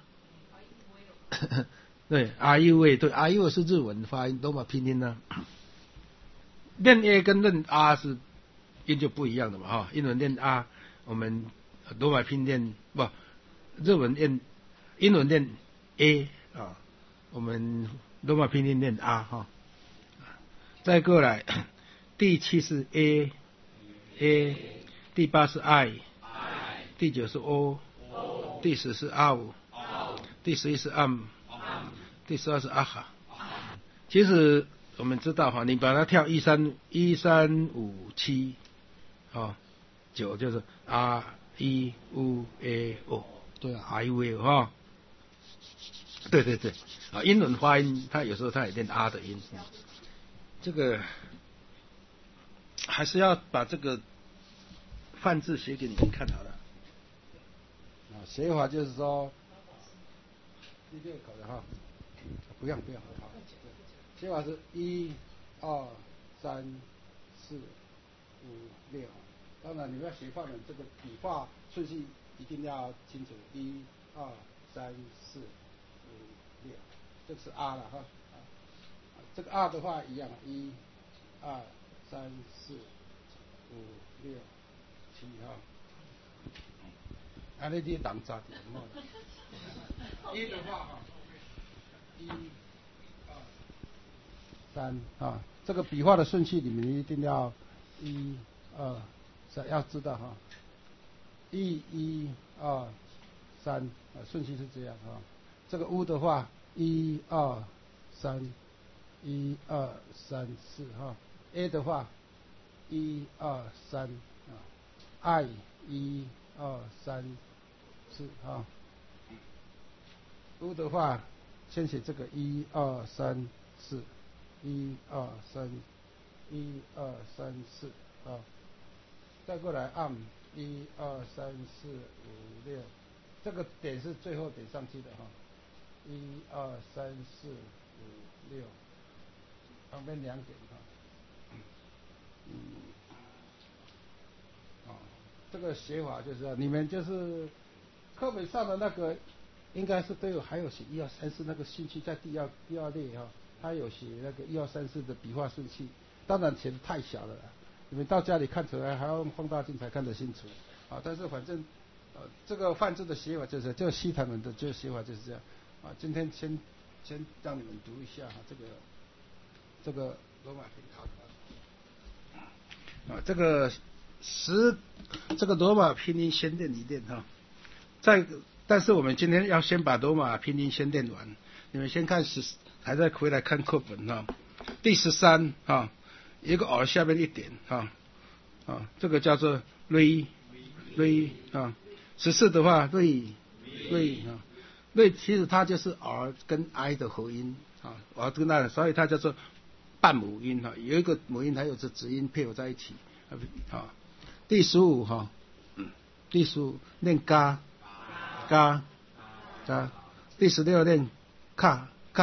对 IUV 对 IUV 是日文发音罗马拼音念 A 跟念 R 是音就不一样的嘛英文念 R， 我们罗马拼音念日文念英文念 A 我们罗马拼音念 R 再过来第7是 A， 第8是 I， 第9是 O， 第10是 R， 第11是 AM， 第12是 AHA。 其实我们知道你把它跳1、3、5、7 9就是 R E U A O， 对I U A O 对英文发音它有时候它也念 R 的音这个还是要把这个范字写给你们看好了。写法就是说，第六口的哈，不用，好，写法是1、2、3、4、5、6。当然你们要写法文，这个笔画顺序一定要清楚，1、2、3、4、5、6，这个是 R 了哈。这个 R 的话一样，1、2、3、4、5、6、7哈。啊，你当早点嘛。一的话哈，1、2、3啊，这个笔画的顺序你们一定要1、2、3，要知道哈。1、2、3顺序是这样啊。这个 U 的话，1、2、3、1、2、3、4哈。A 的话，1、2、3啊。I 1、2、3、4啊。U 的话，先写这个1、2、3、4，1、2、3、1、2、3、4啊。再过来按1、2、3、4、5、6，这个点是最后点上去的哈。1、2、3、4、5、6，旁边2点哈。这个写法就是你们就是课本上的那个，应该是都有，还有写1、2、3、4那个顺序在第二列哈，他有写那个1、2、3、4的笔画顺序，当然写的太小了，你们到家里看出来还要用放大镜才看得清楚啊。但是反正这个范字的写法就是这个西坛文的这个写法就是这样啊。今天先让你们读一下哈，这个罗马拼音啊，这个罗马拼音先练一练哈。但是我们今天要先把罗马拼音先练完，你们先看还在回来看课本哈。第13哈，一个 R 下面一点哈这个叫做 re 啊。14的话 re 啊，re 其实它就是 R 跟 I 的合音啊，R 跟 I 的，所以它叫做半母音哈，有一个母音还有这子音配合在一起啊。第15哈，第15念嘎。第16念卡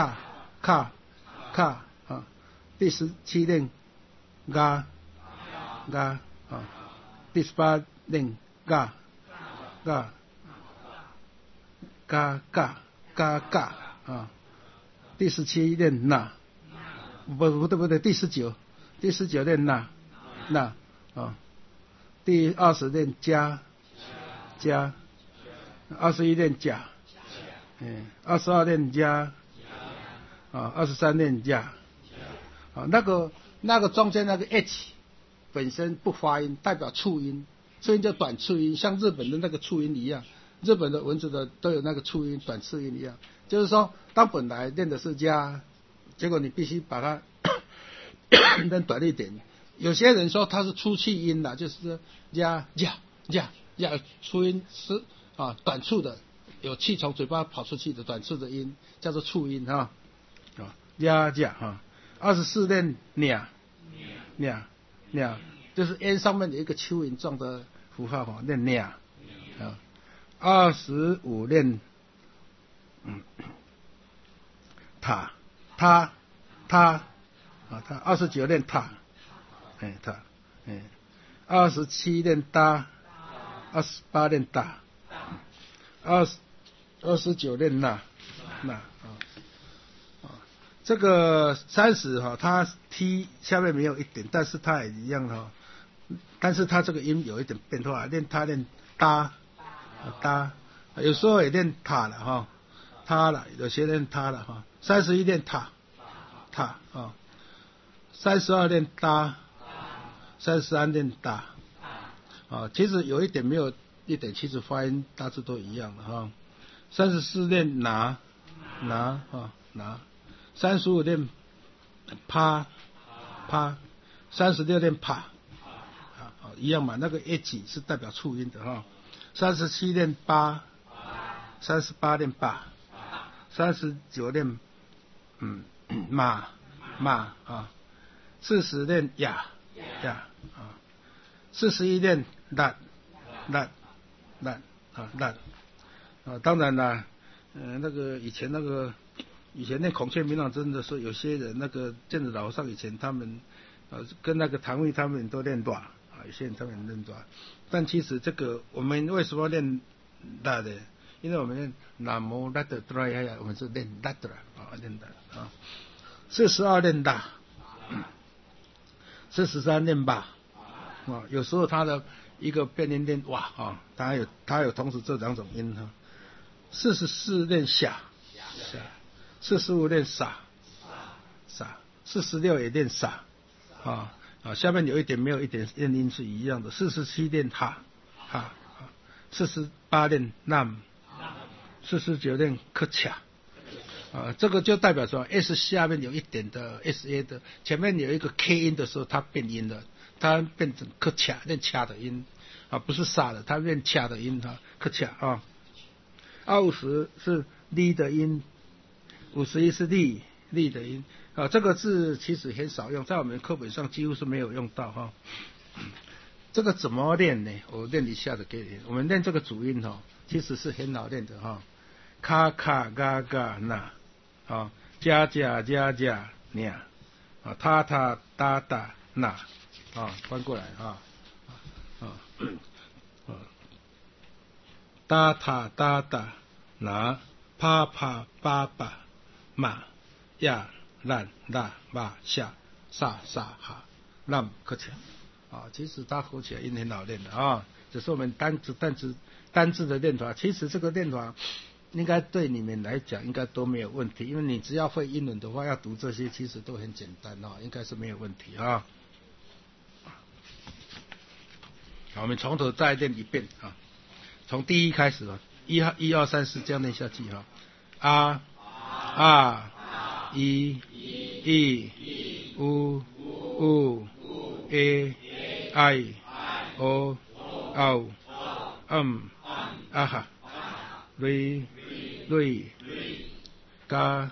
啊，第17念嘎啊，第18念嘎啊，第17念那，不对，第19念那啊，第20念加。21念甲，22念加，啊，23念加，啊，那个中间那个 H 本身不发音，代表促音，促音叫短促音，像日本的那个促音一样，日本的文字的都有那个促音、短促音一样，就是说，当本来念的是加，结果你必须把它念短一点。有些人说它是出气音啦，就是加，促音是。啊，短促的，有气从嘴巴跑出去的短促的音，叫做促音哈。呀哈，24念鸟，就是 n 上面有一个蚯蚓状的符号哈，念鸟啊。25念他29念他27念哒，28念哒。29念那这个30哈，它 T 下面没有一点，但是它也一样哈，但是它这个音有一点变化，念它念哒，有时候也念塔了哈，他了，有些念他了哈。31念塔啊，32念哒，33念哒啊，其实有一点没有。一点其实发音大致都一样的哈。34念拿，35念趴，36念帕一样嘛，那个 H 是代表促音的哈。37念八，38念八，39念马啊，40念呀啊，41念烂啊，当然啦，那个以前念孔雀明朗真的是有些人那个建子老和尚以前他们跟那个唐慧他们都念短啊，有些人他们念短，但其实这个我们为什么念大的？因为我们念南无大德多呀呀，我们是念大的啊，念大啊，42念大，43念巴啊，有时候它的一个变音念哇啊，它有同时这两种音哈。44念下，45念傻，46也念傻啊，下面有一点没有一点念音是一样的。47念哈，48念nam，49念克恰啊，这个就代表说 S 下面有一点的 SA 的，前面有一个 K 音的时候它变音了，它变成克恰念恰的音啊，不是傻的，它念恰的音哈，克恰啊。50是力的音，51是力的音啊，这个字其实很少用，在我们课本上几乎是没有用到哈。这个怎么练呢？我练一下子给你。我们练这个主音哈，其实是很好练的哈。卡卡嘎嘎那啊，加加加加那啊，他他哒哒那啊，翻过来啊哒塔哒哒那啪啪叭叭嘛呀烂啦吧下萨萨哈让克强啊，其实它合起来音很好练的啊，只是我们单字的练法，其实这个练法应该对你们来讲应该都没有问题，因为你只要会英文的话，要读这些其实都很简单啊，应该是没有问题啊。好，我们从头再练一遍啊。从第一开始啊，1、2、3、4这样念下去哈。一、u、a、i、o、哈、瑞、嘎、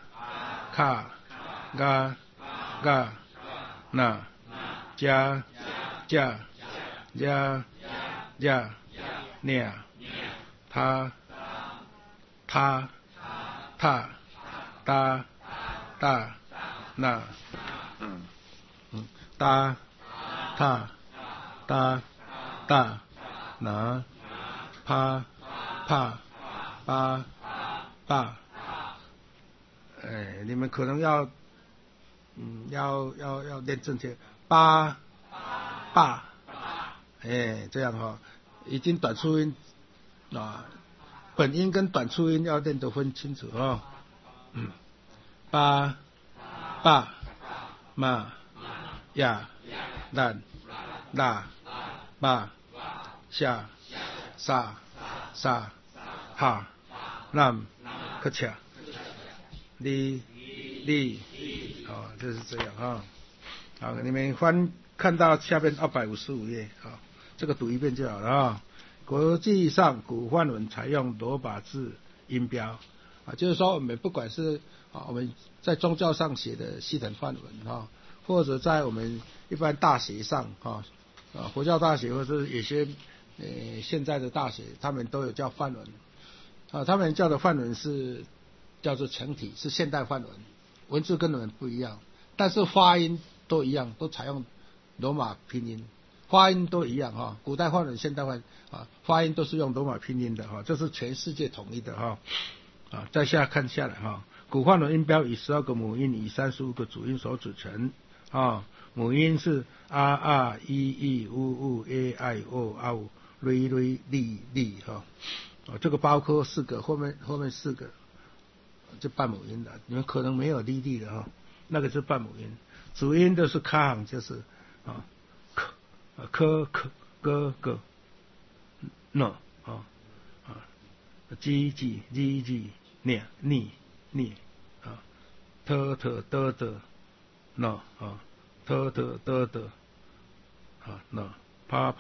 那、加、念、他、哒、那、哒、那、啪、叭。你们可能要练正确，叭，这样哈，已经短促音啊，本音跟短促音要练得分清楚啊。叭、嘛、呀、烂、啦、吧、下、萨、哈、让、克恰、哩，就是这样啊。好，你们看到下面255页啊，这个读一遍就好了啊。国际上古梵文采用罗马字音标啊，就是说我们不管是我们在宗教上写的西腾梵文或者在我们一般大学上佛教大学或者有些现在的大学，他们都有叫梵文他们叫的梵文是叫做成体，是现代梵文，文字跟我们不一样，但是发音都一样，都采用罗马拼音，发音都一样古代梵文、现代梵文发音都是用罗马拼音的这是全世界统一的再看下来古梵文音标以12个母音以35个主音所组成母音是啊、一、u、a、i、o、瑞、li这个包括4个，后面4个就半母音的，你们可能没有li的那个是半母音，主音都是卡行，就是科、哥、no ji、ni特、的 no特、的no 啪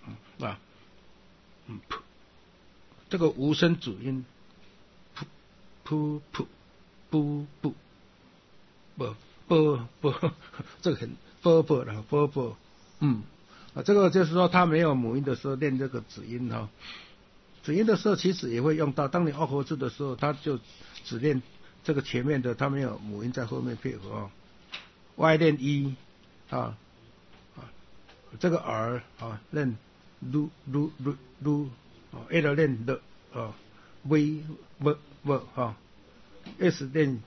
这个无声主音噗、不这个很啵然后啵这个就是说它没有母音的时候练这个子音哈。子音的时候其实也会用到，当你拗口字的时候，它就只练这个前面的，它没有母音在后面配合Y 练一这个 R 练 L练的V S 练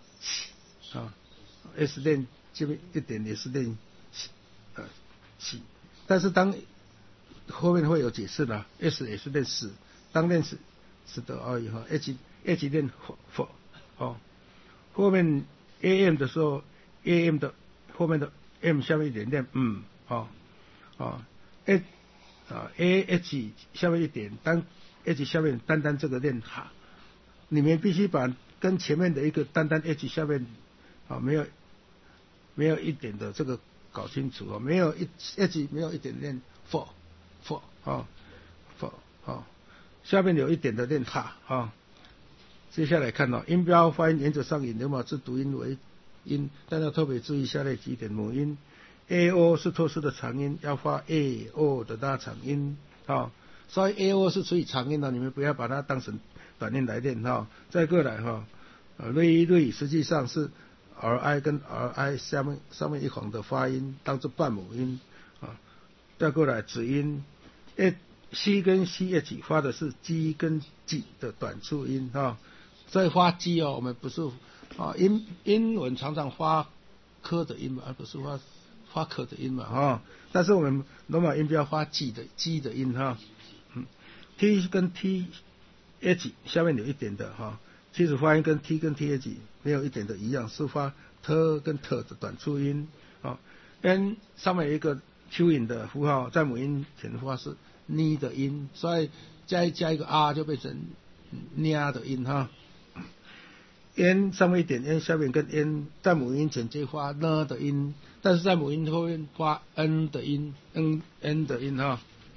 S 练这边一点也是练西，但是当后面会有解释了 ，S 也是练死，当练死的而已H 练 F 后面 AM 的时候 ，AM 的后面的 M 下面一点练AH 下面一点，当 H 下面单单这个练哈，你们必须把跟前面的一个单单 H 下面没有一点的这个搞清楚没有H 没有一点练 for 下面有一点的练哈接下来看音标发音原则上以牛毛字读音为音，但要特别注意下列几点：母音 AO 是特殊的长音，要发 AO 的拉长音所以 AO 是属于长音的，你们不要把它当成短音来练再过来瑞实际上是 RI 跟 RI 上面一横的发音当作半母音再过来子音 C 跟 CH 发的是 G 跟 G 的短促音所以发 G 我们不是英文常常发科的音嘛，而不是发科的音嘛但是我们罗马音标发 G 的音T 跟 TH 下面有一点的其实发音跟 T 跟 TH 没有一点的一样，是发 T 跟 T 的短促音N 上面有一个蚯蚓的符号，在母音前发是 N 的音，所以加一个 R 就变成 N 的音N 上面一点 N 下面跟 N 在母音前接发 N 的音，但是在母音后面发 N 的音 N 的音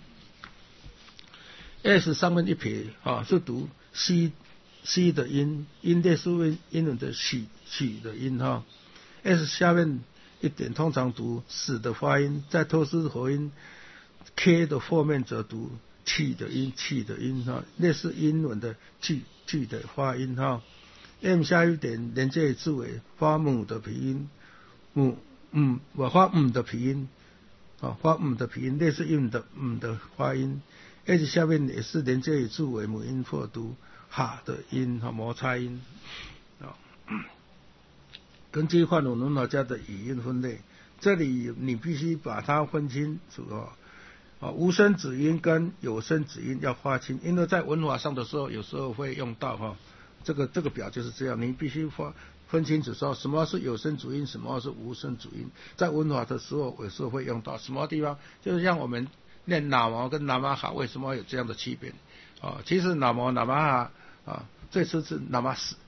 S 上面一撇是读 C 的音列是英文的曲的音S 下面一点通常读死的发音，在托斯合音 K 的后面则读气的音类似英文的气的发音M 下一点连接字尾发母的鼻音发的鼻音发的鼻音类似英文的的发音 H 下面也是连接字尾母音或读哈的音摩擦音根据范鲁伦老家的语音分类，这里你必须把它分清楚无声子音跟有声子音要划清，因为在文法上的时候有时候会用到这个表就是这样，你必须分清楚说什么是有声主音，什么是无声主音，在文法的时候有时候会用到什么地方，就是像我们念拿毛跟拿玛哈为什么有这样的区别其实拿毛拿玛哈最初是拿玛斯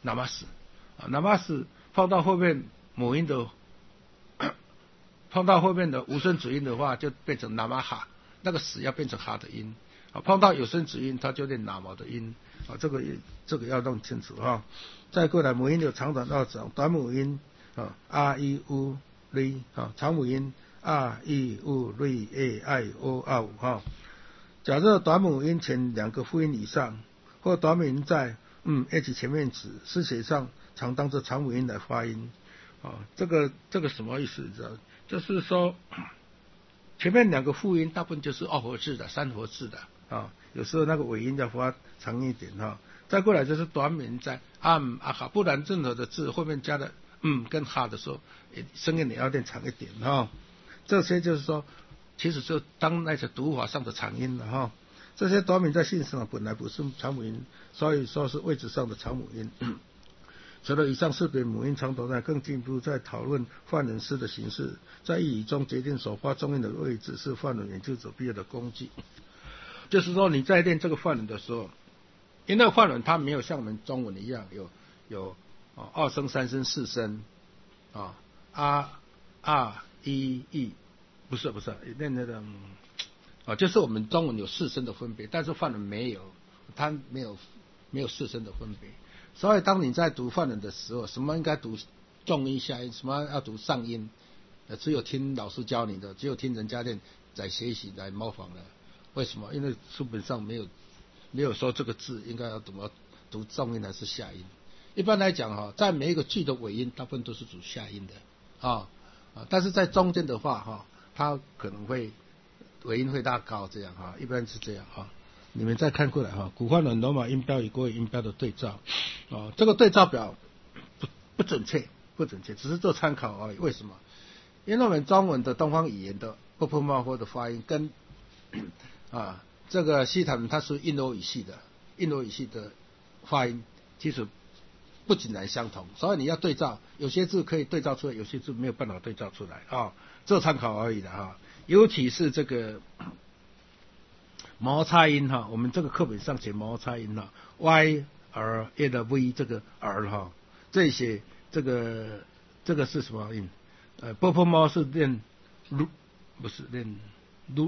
放到后面母音的碰到后面的无声子音的话，就变成拿玛哈，那个死要变成哈的音碰到有声子音，它就念拿毛的音这个要弄清楚再过来母音有长短要长，短母音R E U R 长母音 R E U R A I O R 假设短母音前两个复音以上，或短母音在H 前面指诗写上常当作长母音来发音这个什么意思？就是说前面两个复音大部分就是二合制的、三合制的有时候那个尾音要发长一点再过来就是短母音在哈，不然任何的字后面加了跟哈的时候，声音也要练长一点这些就是说，其实就当那些读法上的长音了这些短母音在性质上本来不是长母音，所以说是位置上的长母音。除了以上识别母音长短外，更进一步在讨论范文诗的形式，在意语中决定首发重音的位置是范文研究者必要的工具。就是说你在练这个范文的时候，因为范文它没有像我们中文一样有二声、三声、四声E 不是练那个就是我们中文有四声的分别，但是范文没有，它没有四声的分别。所以当你在读范文的时候，什么应该读重音下音，什么要读上音只有听老师教你的，只有听人家练在学习来模仿的。为什么？因为书本上没有说这个字应该要怎么读重音还是下音。一般来讲在每一个句的尾音大部分都是主下音的但是在中间的话它可能会尾音会拉高，这样一般是这样你们再看过来古梵文罗马音标与国语音标的对照这个对照表不准确，只是做参考而已。为什么？因为我们中文的东方语言的波波茂或的发音跟这个西塔它是印欧语系的发音其实不尽然相同，所以你要对照，有些字可以对照出来，有些字没有办法对照出来做参考而已的尤其是这个摩擦音我们这个课本上写摩擦音y r l v 这个 r 这些这个是什么音？波波猫是练噜，不是练噜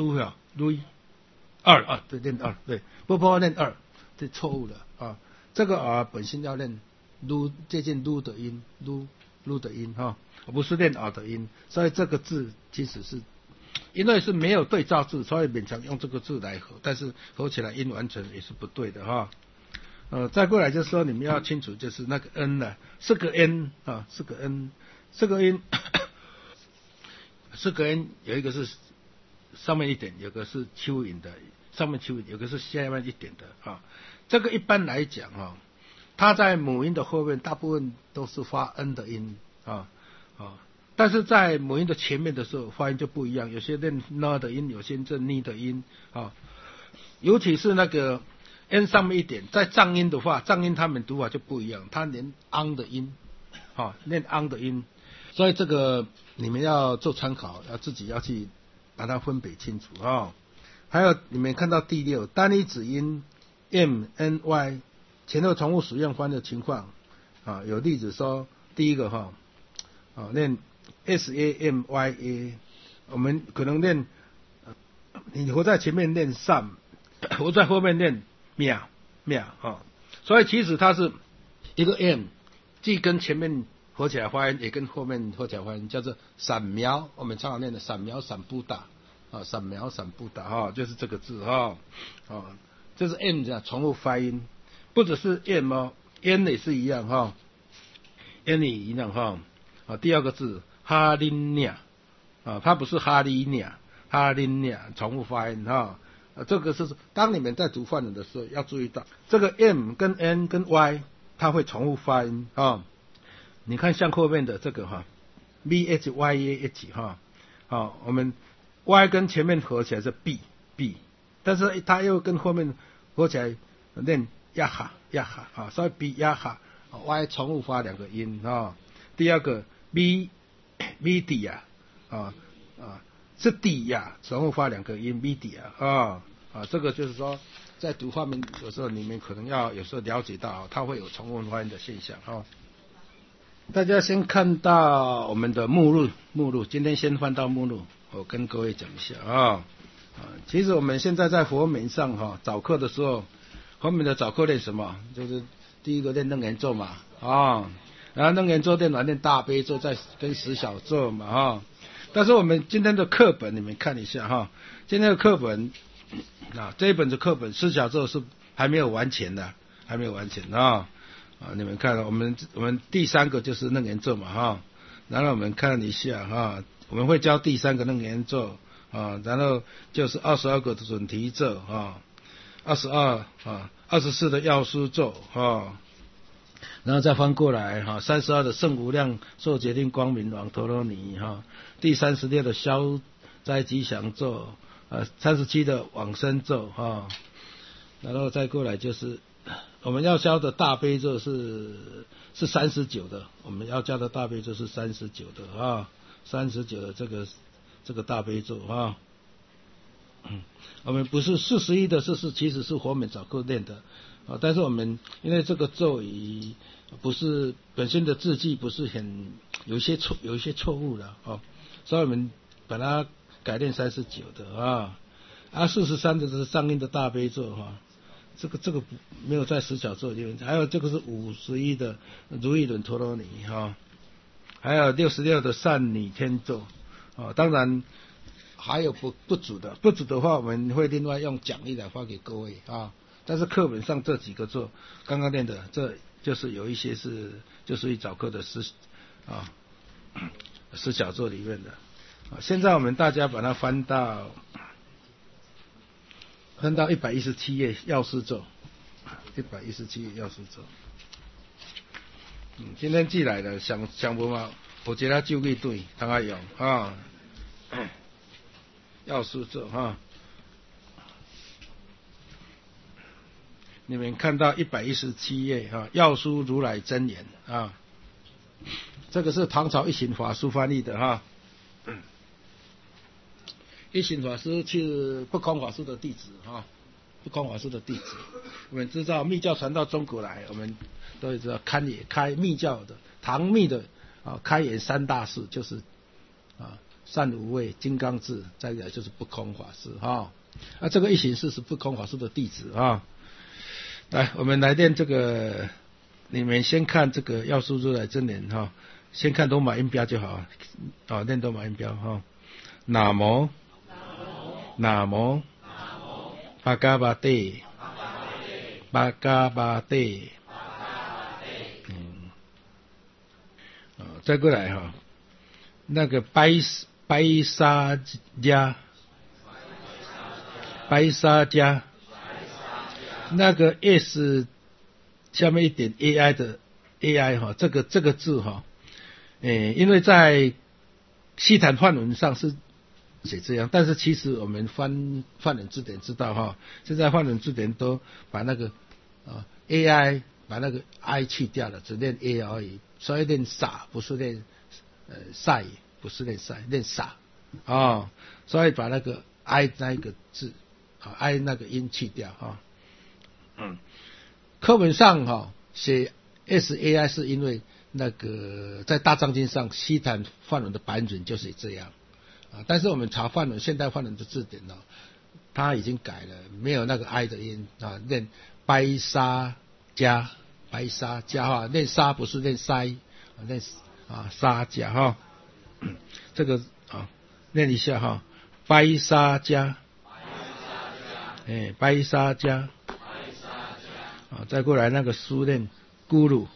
二对，练二对，波波练二，这错误的这个本身要练噜，接近噜的音，噜的音不是练的音，所以这个字其实是因为是没有对照字，所以勉强用这个字来合，但是合起来音完全也是不对的再过来就是说你们要清楚，就是那个 n 呢，是个 n 是个 n， 这个音这个 n 有一个是上面一点，有个是蚯蚓的，上面蚯蚓，有个是下面一点的这个一般来讲它在母音的后面大部分都是发 n 的音但是在母音的前面的时候发音就不一样，有些念 n 的音，有些念 n 的音尤其是那个 n 上面一点，在藏音的话，藏音他们读法就不一样，他连 ang 的音念 ang 的音，所以这个你们要做参考，自己要去把它分别清楚还有你们看到第六，单一子音 m n y 前后重复使用方的情况有例子说，第一个念 s a m y a， 我们可能念你活在前面念 sam， 活在后面念秒所以其实它是一个 m， 既跟前面合起来发音，也跟后面合起来发音，叫做闪苗，我们常常念的闪苗闪布达闪苗闪布达就是这个字这是 m 这样重复发音，不只是 m n 也是一样n 也一样第二个字哈林尼它不是哈利尼哈林尼重复发音这个是当你们在读梵文的时候要注意到，这个 m 跟 n 跟 y 它会重复发音你看像后面的这个b h y a h 我们 y 跟前面合起来是 b， 但是它又跟后面合起来念呀哈所以 b 呀哈y 重复发两个音第二个 b d 呀是 d 呀重复发两个音 b d 呀这个就是说在读方面有时候你们可能要有时候了解到它会有重复发音的现象大家先看到我们的目录，今天先翻到目录，我跟各位讲一下其实我们现在在佛门上早课的时候，佛门的早课练什么？就是第一个练楞严咒嘛然后楞严咒练完练大悲咒，再跟十小咒嘛但是我们今天的课本你们看一下今天的课本这一本的课本十小咒是还没有完全的你们看我们第三个就是楞严咒嘛然后我们看一下我们会教第三个楞严咒然后就是22个的准提咒24的药师咒然后再翻过来32的圣无量寿决定光明王陀罗尼第36的消灾吉祥咒37的往生咒然后再过来就是我们要教的大悲咒是39的，我们要教的大悲咒是39的39的这个大悲咒我们不是41的其实是佛门早课练的但是我们因为这个咒语不是本身的字迹不是很有一些错误的所以我们把它改练39的43的是上音的大悲咒这个没有在十小咒里面，还有这个是51的如意轮陀罗尼还有66的善女天咒，当然还有不足的话，我们会另外用讲义来发给各位啊。但是课本上这几个咒，刚刚念的，这就是有一些是就属于早课的十小咒里面的。现在我们大家把它翻到117页药师咒，117页药师咒。今天寄来的想不嘛，我觉得就可以对，大家用啊。药师咒哈，你们看到117页哈，药师如来真言啊，这个是唐朝一行法师翻译的哈。一行法师是不空法师的弟子哈，不空法师的弟子。我们知道密教传到中国来，我们都知道开密教的唐密的开元三大士就是善无畏、金刚智，再来就是不空法师哈。这个一行是不空法师的弟子啊。来，我们来念这个，你们先看这个药师如来真言哈，先看罗马音标就好念罗马音标哈。南无南无巴嘎巴帝巴嘎巴帝，再过来哈，那个白沙家，那个 S 下面一点 AI 的 AI 哈，这个字哈，因为在西坛梵文上是写这样，但是其实我们翻梵文字典知道哈，现在梵文字典都把那个AI 把那个 I 去掉了，只念 A 而已，所以念傻不是念晒，不是念晒，念傻所以把那个 I 那一个字I 那个音去掉课本上写 SAI 是因为那个在大藏经上西坛梵文的版本就是这样但是我们查梵文现代梵文的字典它已经改了，没有那个 I 的音念白沙加念沙不是念塞念沙加这个念一下白沙加白沙加再过来那个书念咕噜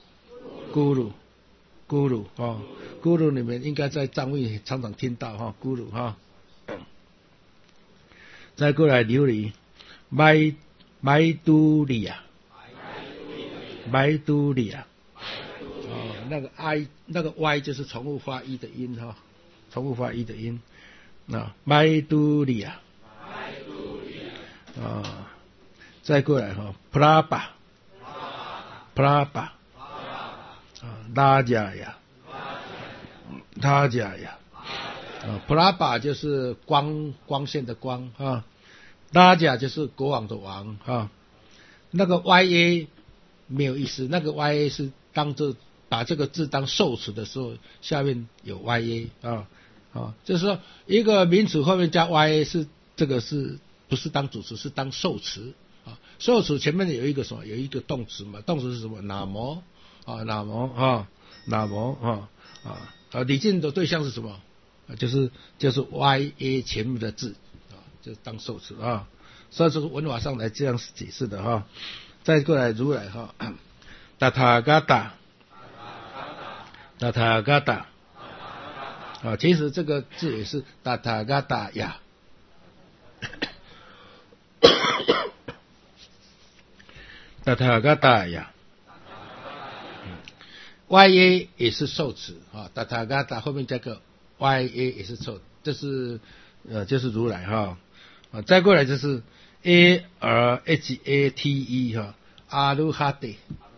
咕噜你们应该在藏语常常听到咕噜再过来琉璃麦都利亚那个 I 那个 Y 就是重复发一的音重复发一的音麦都利亚再过来普拉巴拉加呀普拉巴就是光线的光拉加就是国王的王那个 YA 没有意思，那个 YA 是把这个字当受词的时候，下面有 YA 就是说一个名词后面加 YA 是这个是不是当主词，是当受词受词前面有一个什么，有一个动词嘛，动词是什么？南无礼敬的对象是什么？就是 YA 前面的字就是当受词所以说文法上来这样解释的再过来如来达塔嘎达其实这个字也是达塔嘎达呀达塔嘎达呀YA 也是受词达塔嘎达后面加个 YA 也是受，这是就是如来再过来就是 ARHATE 阿鲁哈德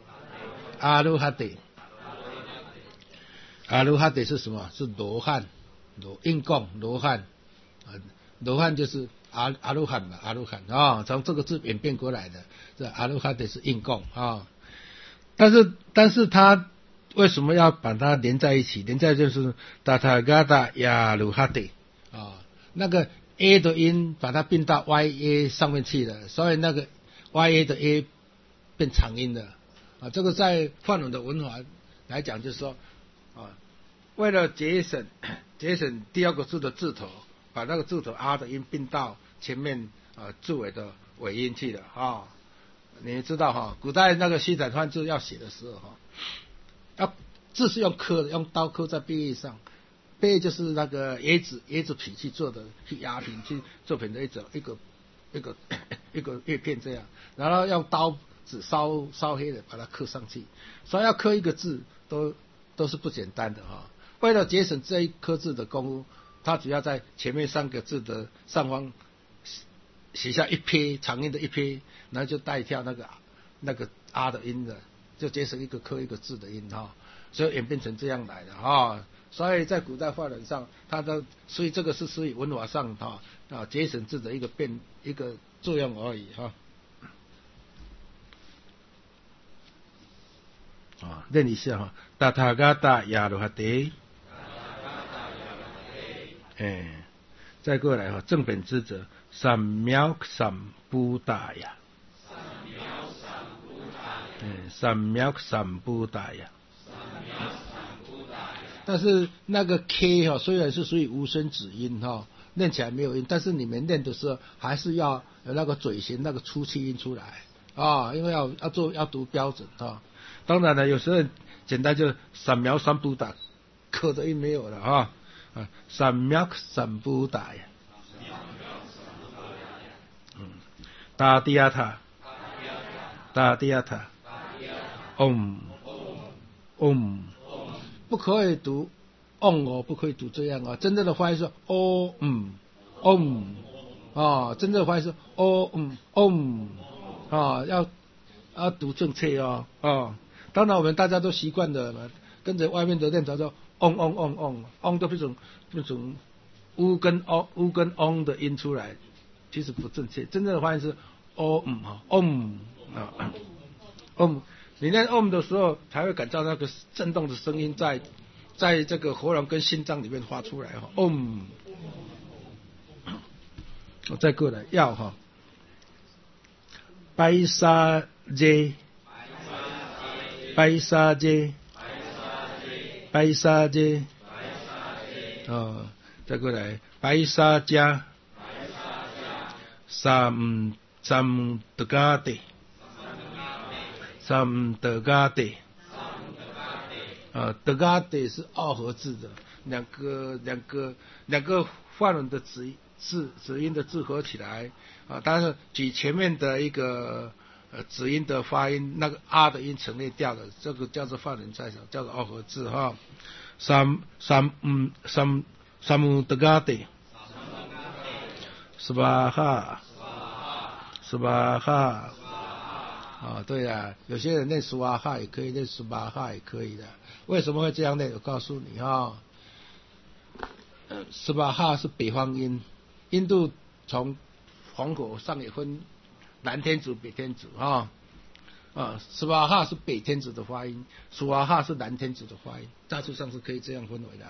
是什么？是罗汉印供罗汉就是阿鲁汉嘛，阿鲁汉从这个字演变过来的，这阿鲁哈德是印供但是他为什么要把它连在一起？连在就是达塔嘎达亚鲁哈德那个 A 的音把它并到 YA 上面去了，所以那个 YA 的 A 变长音了这个在梵文的文法来讲就是说为了节省第二个字的字头，把那个字头啊的音并到前面字尾的尾音去了啊。你知道哈，古代那个西展汉字要写的时候哈，要字是用刻的，用刀刻在碑页上，碑就是那个椰子皮去做的，去压平去做成的一个叶片这样，然后用刀子烧黑的把它刻上去，所以要刻一个字都是不简单的哈。为了节省这一刻字的功夫，他只要在前面3个字的上方写下一撇长音的一撇，然后就带跳那个啊的音的，就节省刻一个字的音哈，所以演变成这样来的哈。所以在古代话文上，所以这个是属于文法上节省字的一个作用而已哈。练一下哈，达他嘎达亚罗哈德，再过来哈，正本之则，三藐三菩达呀，三藐三菩达呀。但是那个 K 哈，虽然是属于无声子音哈，念起来没有音，但是你们念的时候还是要有那个嘴型那个出气音出来因为要读标准当然了，有时候简单就三藐三菩达，可的音没有了三藐三菩达呀。达地亚塔，达地亚塔，不可以读不可以读这样真正的发音是真正的发音是要读正确当然我们大家都习惯的跟着外面的念潮说都变成乌跟嗡的音出来，其实不正确，真正的发音是你念的时候才会感到那个震动的声音在这个喉咙跟心脏里面发出来我再过来要白沙街，再过来白沙加，三德嘎地，德嘎地是2合字的，两个梵文的子音的字合起来但是举前面的一个子音的发音，那个啊的音省略掉了，这个叫做梵文在手，叫做2合字三德嘎地，斯巴哈对啊，有些人念苏瓦哈也可以，念苏巴哈也可以的。为什么会这样念？我告诉你苏巴哈是北方音，印度从黄河上也分南天竺、北天竺苏巴哈是北天竺的发音，苏瓦哈是南天竺的发音，大致上是可以这样分为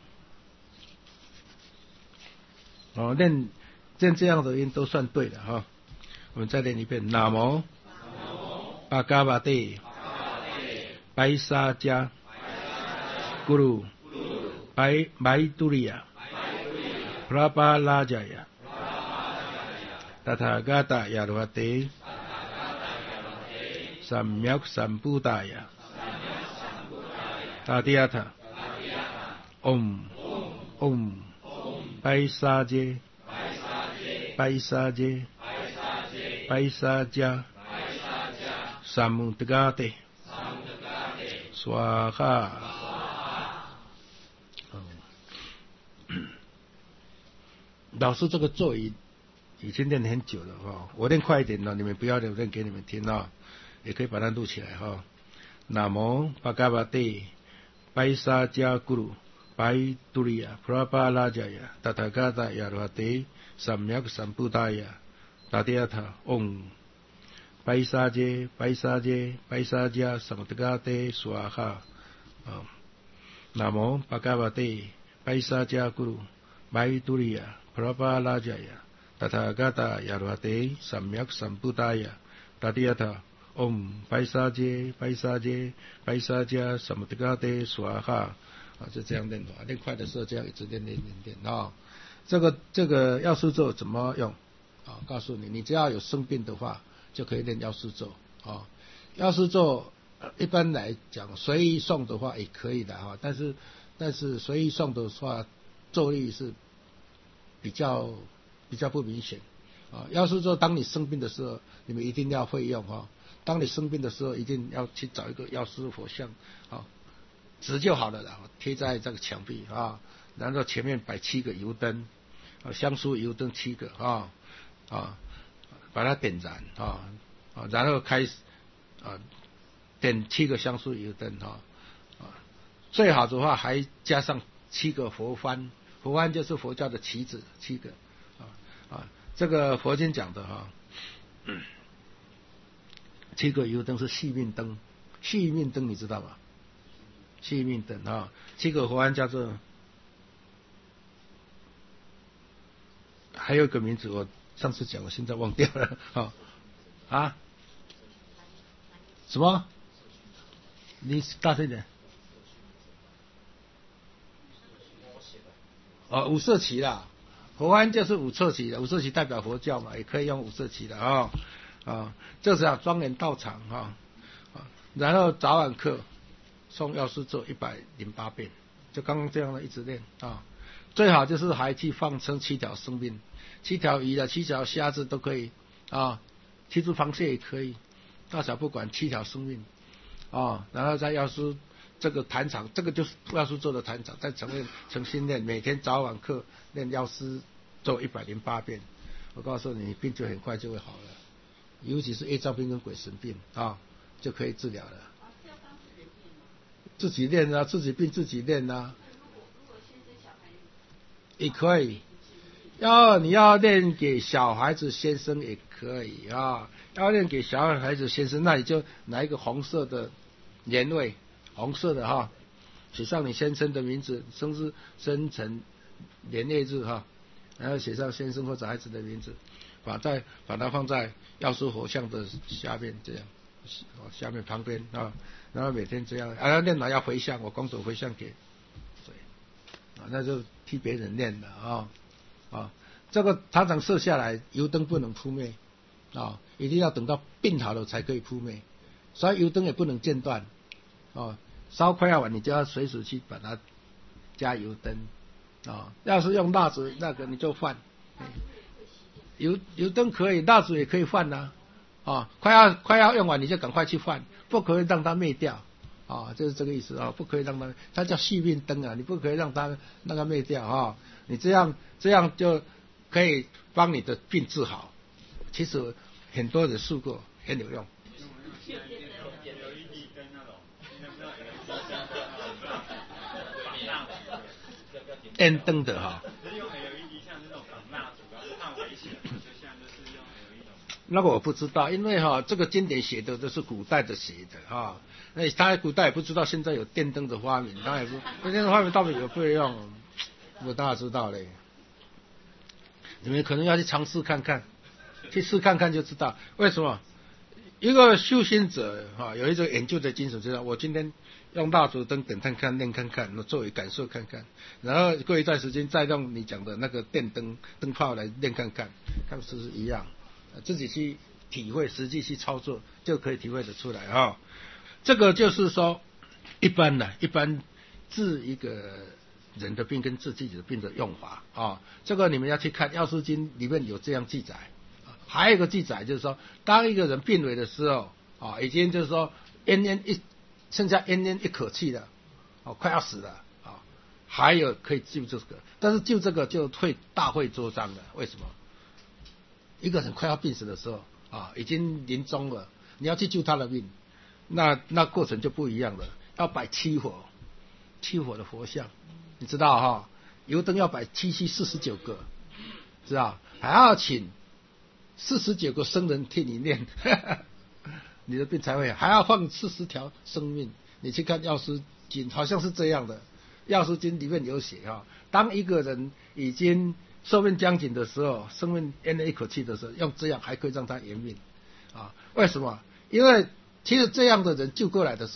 的念这样的音都算对的我们再练一遍，南无巴嘎巴蒂白沙加咕噜白杜利亚普拉巴拉加亚达他嘎达亚罗哈德三藐三菩达呀达地亚塔白沙街白沙加三姆德嘎地स्वा哈老师这个咒语已经练很久了我练快一点你们不要练给你们听也可以把它录起来南无巴嘎巴蒂白沙加咕噜白杜利亚普拉巴拉加亚达他嘎达亚罗哈德三藐三菩达呀达地亚塔白沙加三姆德嘎地娑哈南无巴嘎巴蒂白沙加咕噜白杜利亚普拉巴拉加亚达他嘎达亚罗哈德三藐三菩达呀达地亚塔白沙加三姆德嘎地娑哈就这样练法，练快的时候这样一直练啊。这个药师咒怎么用啊？告诉你，你只要有生病的话，就可以练药师咒啊。药师咒一般来讲随意诵的话也可以的哈，但是随意诵的话，咒力是比较不明显啊。药师咒当你生病的时候，你们一定要会用哈。当你生病的时候，一定要去找一个药师佛像啊，纸就好了啦，贴在这个墙壁啊，然后前面摆7个油灯，香酥油灯7个把它点燃然后开始点7个香酥油灯最好的话还加上7个佛幡，佛幡就是佛教的旗子7个这个佛经讲的7个油灯是续命灯，续命灯你知道吗？续命灯7个佛幡叫做，还有一个名字我上次讲，我现在忘掉了什么？你大声一点。五色旗啦，佛幡就是五色旗的，五色旗代表佛教嘛，也可以用五色旗的这是庄严道场然后早晚课诵药师咒108遍，就刚刚这样的一直练最好就是还去放生7条生命，7条鱼的7条虾子都可以7只螃蟹也可以，大小不管7条生命然后在药师这个坛场，这个就是药师咒的坛场，在诚心练，每天早晚课练药师咒108遍，我告诉你，病就很快就会好了，尤其是业障病跟鬼神病就可以治疗了。自己练啊，自己病自己练啊，也可以。你要练给小孩子先生也可以要练给小孩子先生，那你就拿一个红色的年位，红色的写上你先生的名字、生日、生辰年月日然后写上先生或者孩子的名字，把它放在药师佛像的下面，这样下面旁边然后每天这样练完要回向，我光手回向给谁那就替别人练的这个常常设下来，油灯不能扑灭一定要等到病好了才可以扑灭，所以油灯也不能间断烧快要完，你就要随时去把它加油灯要是用蜡烛那个你就换油灯可以，蜡烛也可以换快要用完你就赶快去换，不可以让它灭掉就是这个意思不可以让它叫续命灯你不可以让它那个灭掉你这样就可以帮你的病治好。其实很多人试过，很有用。电灯的那个我不知道，因为这个经典写的都是古代的写的那他古代也不知道现在有电灯的发明，他也不电灯的发明到底有没有用，我当然知道嘞。你们可能要去尝试看看，去试看看就知道为什么。一个修行者有一种研究的精神，就是我今天用蜡烛灯点看看练看看，作为感受看看，然后过一段时间再用你讲的那个电灯灯泡来练看看，看是不是一样，自己去体会，实际去操作就可以体会得出来这个就是说一般治一个人的病跟治自己的病的用法这个你们要去看《药师经》里面有这样记载。还有一个记载就是说，当一个人病危的时候已经就是说剩下奄奄一口气了快要死了还有可以救这个，但是救这个就会大费周章的。为什么？一个人快要病死的时候已经临终了，你要去救他的命，那过程就不一样了，要摆7火的佛像，你知道油灯要摆49个，知道？还要请49个僧人替你念你的病才会好，还要放40条生命。你去看药师经好像是这样的，药师经里面有写当一个人已经寿命将近的时候，生命咽了一口气的时候，用这样还可以让他延命为什么？因为其实这样的人救过来的时候，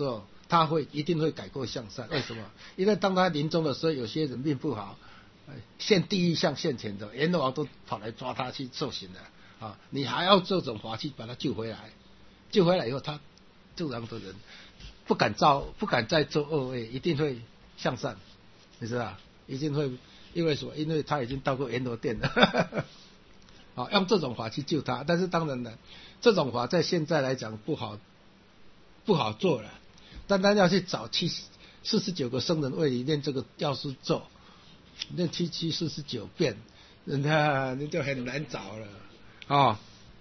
他一定会改过向善。为什么？因为当他临终的时候，有些人命不好，现地狱像现前的阎罗王都跑来抓他去受刑了啊！你还要这种法去把他救回来，救回来以后，他这样的人不敢再做恶业，一定会向善，你知道？一定会，因为什么？因为他已经到过阎罗殿了。好，用这种法去救他，但是当然了，这种法在现在来讲不好做了。单单要去找49个圣人为你念这个药师咒，念7749遍，那就很难找了啊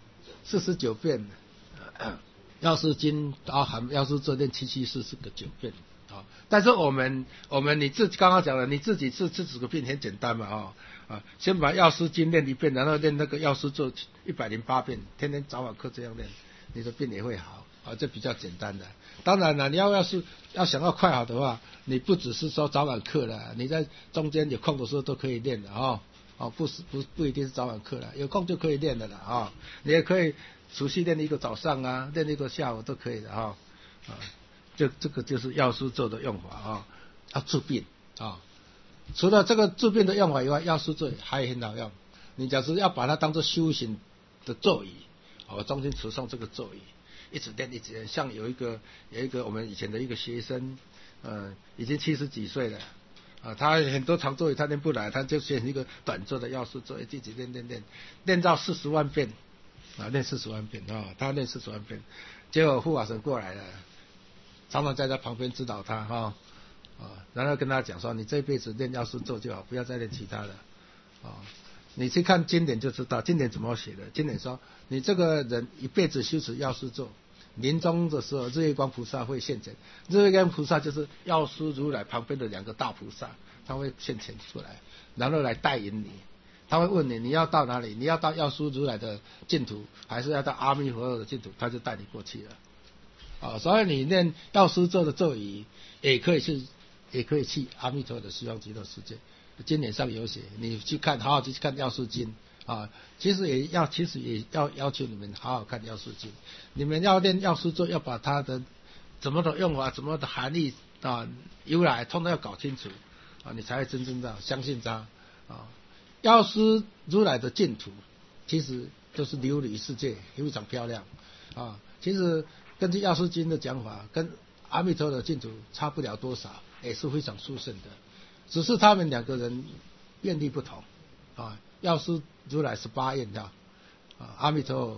！49遍，药师经含药师咒念7749遍啊。但是我们你刚刚讲了，你自己治40个病很简单嘛先把药师经念一遍，然后念那个药师咒108遍，天天早晚课这样念，你的病也会好啊，这比较简单的。当然了，你要想要快好的话，你不只是说早晚课了，你在中间有空的时候都可以练的不一定是早晚课了，有空就可以练的了你也可以熟悉练一个早上啊，练一个下午都可以的这个就是药师咒的用法要治病除了这个治病的用法以外，药师咒还很好用。你假设要把它当作修行的咒语，中间持诵这个咒语，一直练。像有一个我们以前的一个学生，已经70几岁了他很多长咒语他练不来，他就选一个短咒的药师咒，一直练到40万遍练40万遍他练40万遍，结果护法神过来了，常常在他旁边指导他然后跟他讲说，你这一辈子练药师咒就好，不要再练其他的你去看经典就知道，经典怎么写的。经典说，你这个人一辈子修持药师咒，临终的时候日月光菩萨会现前。日月光菩萨就是药师如来旁边的2个大菩萨，他会现前出来，然后来带引你。他会问你要到哪里，你要到药师如来的净土，还是要到阿弥陀佛的净土，他就带你过去了所以你念药师咒的咒语也可以去阿弥陀的西方极乐世界，经典上有写，你去看，好好去看药师经其实也要要求你们好好看药师经。你们要练药师咒，要把它的怎么的用法、怎么的含义由来，通通要搞清楚你才会真正的相信它药师如来的净土，其实就是琉璃世界，非常漂亮其实根据药师经的讲法，跟阿弥陀的净土差不了多少，也是非常殊胜的，只是他们2个人愿力不同药师如来18愿阿弥陀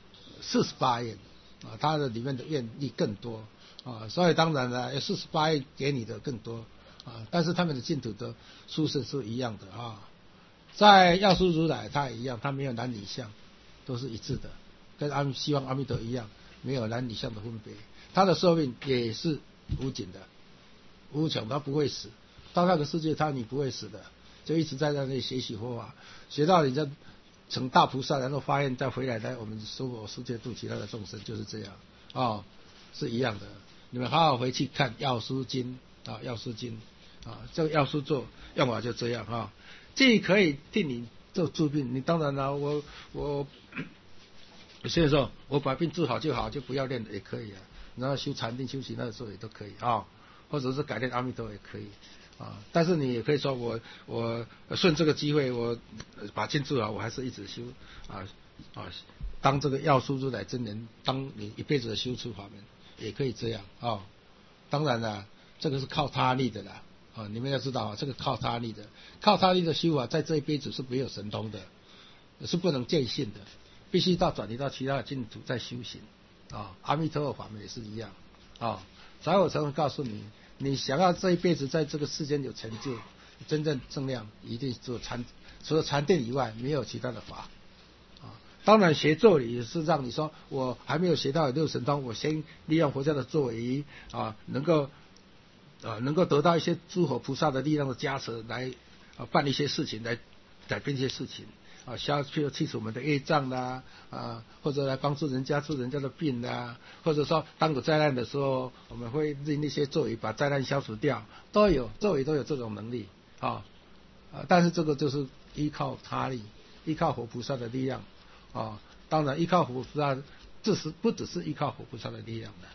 48愿他的里面的愿力更多所以当然了，48愿给你的更多但是他们的净土的殊胜是一样的在药师如来他也一样，他没有男女相，都是一致的，跟西方阿弥陀一样，没有男女相的分别。他的寿命也是无尽的，无穷，他不会死。到那个世界你不会死的，就一直在那里学习佛法，学到你就成大菩萨，然后发愿再回来我们娑婆世界度其他的众生，就是这样是一样的。你们好好回去看药师经药师经这个药师咒用法就这样既可以替你做治病，你当然了，我有些时候我把病治好就好，就不要练了也可以然后修禅定修其他的时候也都可以或者是改练阿弥陀也可以但是你也可以说我顺这个机会，我把经治好，我还是一直修当这个药师如来真人，当你一辈子的修持法门，也可以这样当然了，这个是靠他力的啦你们要知道这个靠他力的修法，在这一辈子是没有神通的，是不能见性的，必须转移到其他的净土再修行阿弥陀佛法门也是一样所以我常常告诉你，你想要这一辈子在这个世间有成就，真正正量，一定除了禅定以外，没有其他的法当然学咒语是让你说，我还没有学到6神通，我先利用佛教的咒语能够得到一些诸佛菩萨的力量的加持，来办一些事情，来改变一些事情去除我们的业障啦或者来帮助人家治人家的病啦，或者说当有灾难的时候，我们会令那些咒语把灾难消除掉，都有咒语都有这种能力但是这个就是依靠他力，依靠佛菩萨的力量当然依靠佛菩萨，不只是依靠佛菩萨的力量的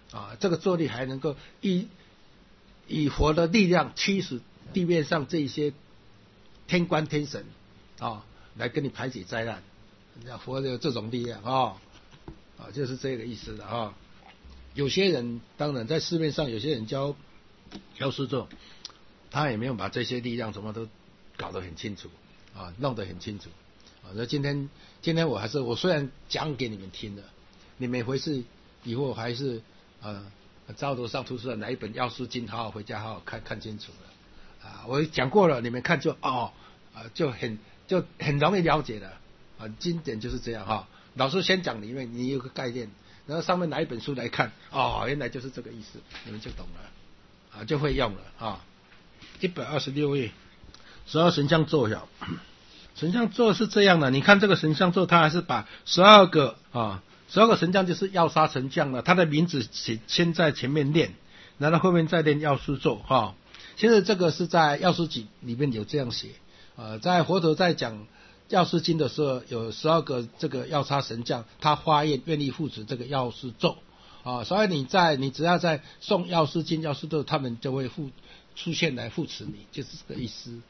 这个作力还能够以佛的力量驱使地面上这一些天官天神来跟你排解灾难，佛有这种力量就是这个意思的有些人当然在市面上有些人教药师咒，他也没有把这些力量什么都搞得很清楚弄得很清楚那今天我虽然讲给你们听了，你们回去以后还是照头上图书哪一本药师经好好回家好好看清楚了我讲过了，你们看就就很容易了解了经典就是这样老师先讲你有个概念，然后上面哪一本书来看原来就是这个意思，你们就懂了就会用了126页12神像咒了。神像咒是这样的，你看这个神像咒，它还是把12个神像就是药杀神像了，它的名字先在前面念，然后后面再念药师咒其实这个是在药师集里面有这样写在佛陀在讲药师经的时候，有12个这个药杀神像，他发愿意护持这个药师咒所以你只要在诵药师经药师咒，他们就会出现来护持你，就是这个意思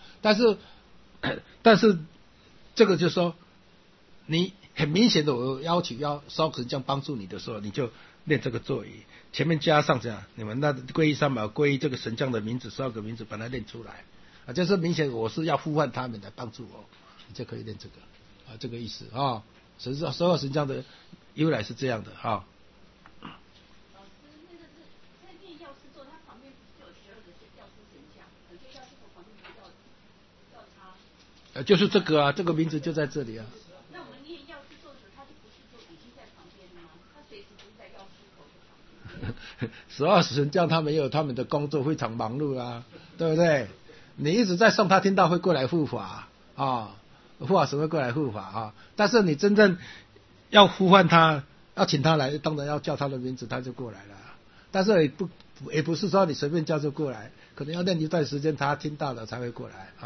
但是这个就是说你很明显的我要求要烧神像帮助你的时候，你就念这个咒语，前面加上这样你们那皈依三宝皈依这个神像的名字12个名字把它念出来就是明显我是要呼唤他们来帮助我，你就可以念这个这个意思12神像的由来是这样的老师，那个是在念药师咒，它旁边就有12个药师神像，就药师咒旁边药叉就是这个这个名字就在这里那我们念药师咒时，它就不是就已经在旁边了吗？它随时不是在药师口的旁边。 12神像他们也有他们的工作，非常忙碌对不对？你一直在送他听到会过来护法护法神会过来护法但是你真正要呼唤他，要请他来，当然要叫他的名字，他就过来了。但是也不是说你随便叫就过来，可能要念一段时间，他听到了才会过来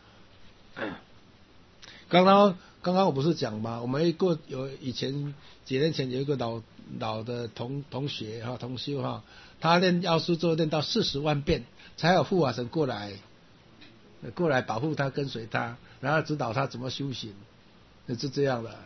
刚刚我不是讲吗？我们以前几年前有一个老的同学同修他念药师咒念到40万遍，才有护法神过来保护他，跟随他，然后指导他怎么修行，是这样的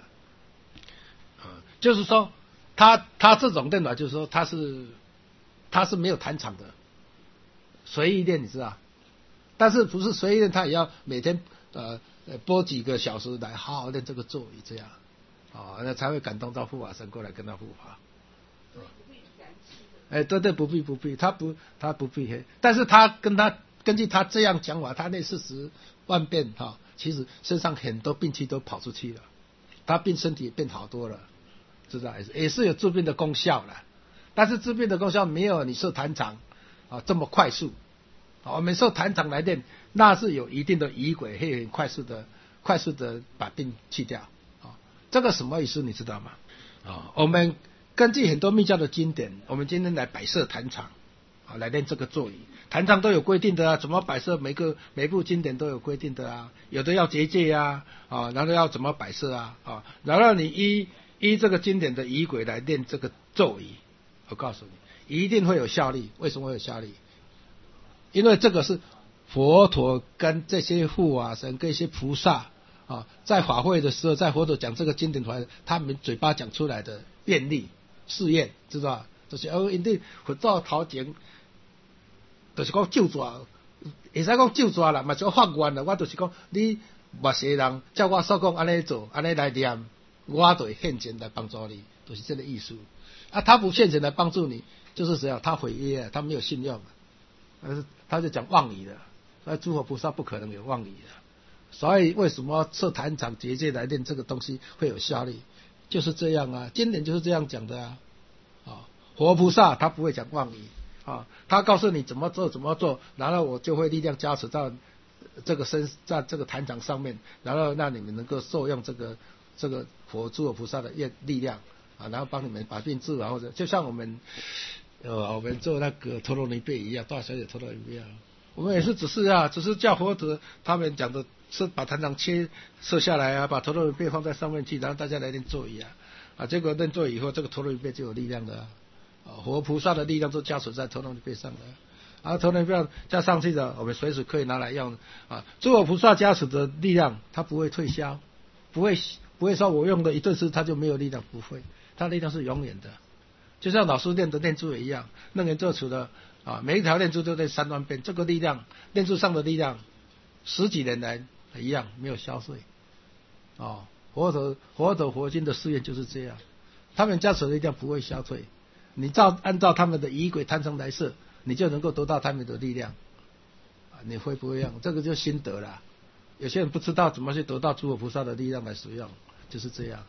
就是说他这种念法就是说他是没有坛场的，随意念你知道，但是不是随意念，他也要每天播几个小时来好好念这个咒语，这样那才会感动到护法神过来跟他护法对不必他不必但是根据他这样讲法，他那40万遍其实身上很多病气都跑出去了，他身体变好多了，知道也是有治病的功效了，但是治病的功效没有你受坛场这么快速我们受坛场来练，那是有一定的仪轨，会很快速的把病去掉这个什么意思你知道吗我们根据很多密教的经典，我们今天来摆设坛场来练这个咒语，坛场都有规定的怎么摆设，每部经典都有规定的有的要结界然后要怎么摆设然后你依这个经典的仪轨来练这个咒语，我告诉你一定会有效力。为什么会有效力？因为这个是佛陀跟这些护法神跟一些菩萨在法会的时候，在佛陀讲这个经典出来，他们嘴巴讲出来的愿力誓愿，知道吧？就是因为佛祖头前就是讲救抓，会使讲救抓啦，嘛是发愿啦。我就是讲，你陌生人照我所讲安尼做，安尼来念，我就会现前来帮助你，就是这个意思。他不现前来帮助你，就是怎样？他毁约，他没有信用，他就讲妄语的。所以诸佛菩萨不可能有妄语的。所以为什么设坛场结界来练这个东西会有效力？就是这样经典就是这样讲的佛菩萨他不会讲妄语他告诉你怎么做，然后我就会力量加持到这个在这个坛场上面，然后让你们能够受用这个诸佛菩萨的力量然后帮你们把病治或者就像我们做那个陀罗尼贝一样，大小姐陀罗尼贝一样，我们也是只是叫佛陀他们讲的是把坛场设下来把陀罗尼贝放在上面去，然后大家来练咒语结果练咒语以后，这个陀罗尼贝就有力量的佛菩萨的力量都加持在头脑背上的，然后头脑背加上去的，我们随时可以拿来用啊。诸佛菩萨加持的力量，它不会退销，不会说我用的一顿时它就没有力量，不会，它力量是永远的。就像老师念的念珠也一样，楞严咒除了啊，每一条念珠都在3万遍，这个力量，念珠上的力量，10几年来一样没有消碎。哦，佛陀佛经的誓愿就是这样，他们加持的力量不会消退。你按照他们的仪轨贪嗔来设，你就能够得到他们的力量。你会不会用？这个就心得了。有些人不知道怎么去得到诸佛菩萨的力量来使用，就是这样。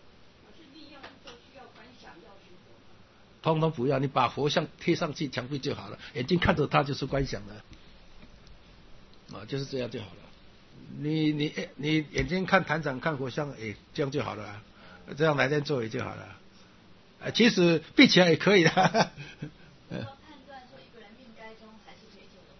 通通不要，你把佛像贴上去墙壁就好了，眼睛看着它就是观想了，就是这样就好了。你眼睛看坛场看佛像，这样就好了，这样来天做也就好了。其实闭起来也可以的。 判断说一个人命该中还是可以救得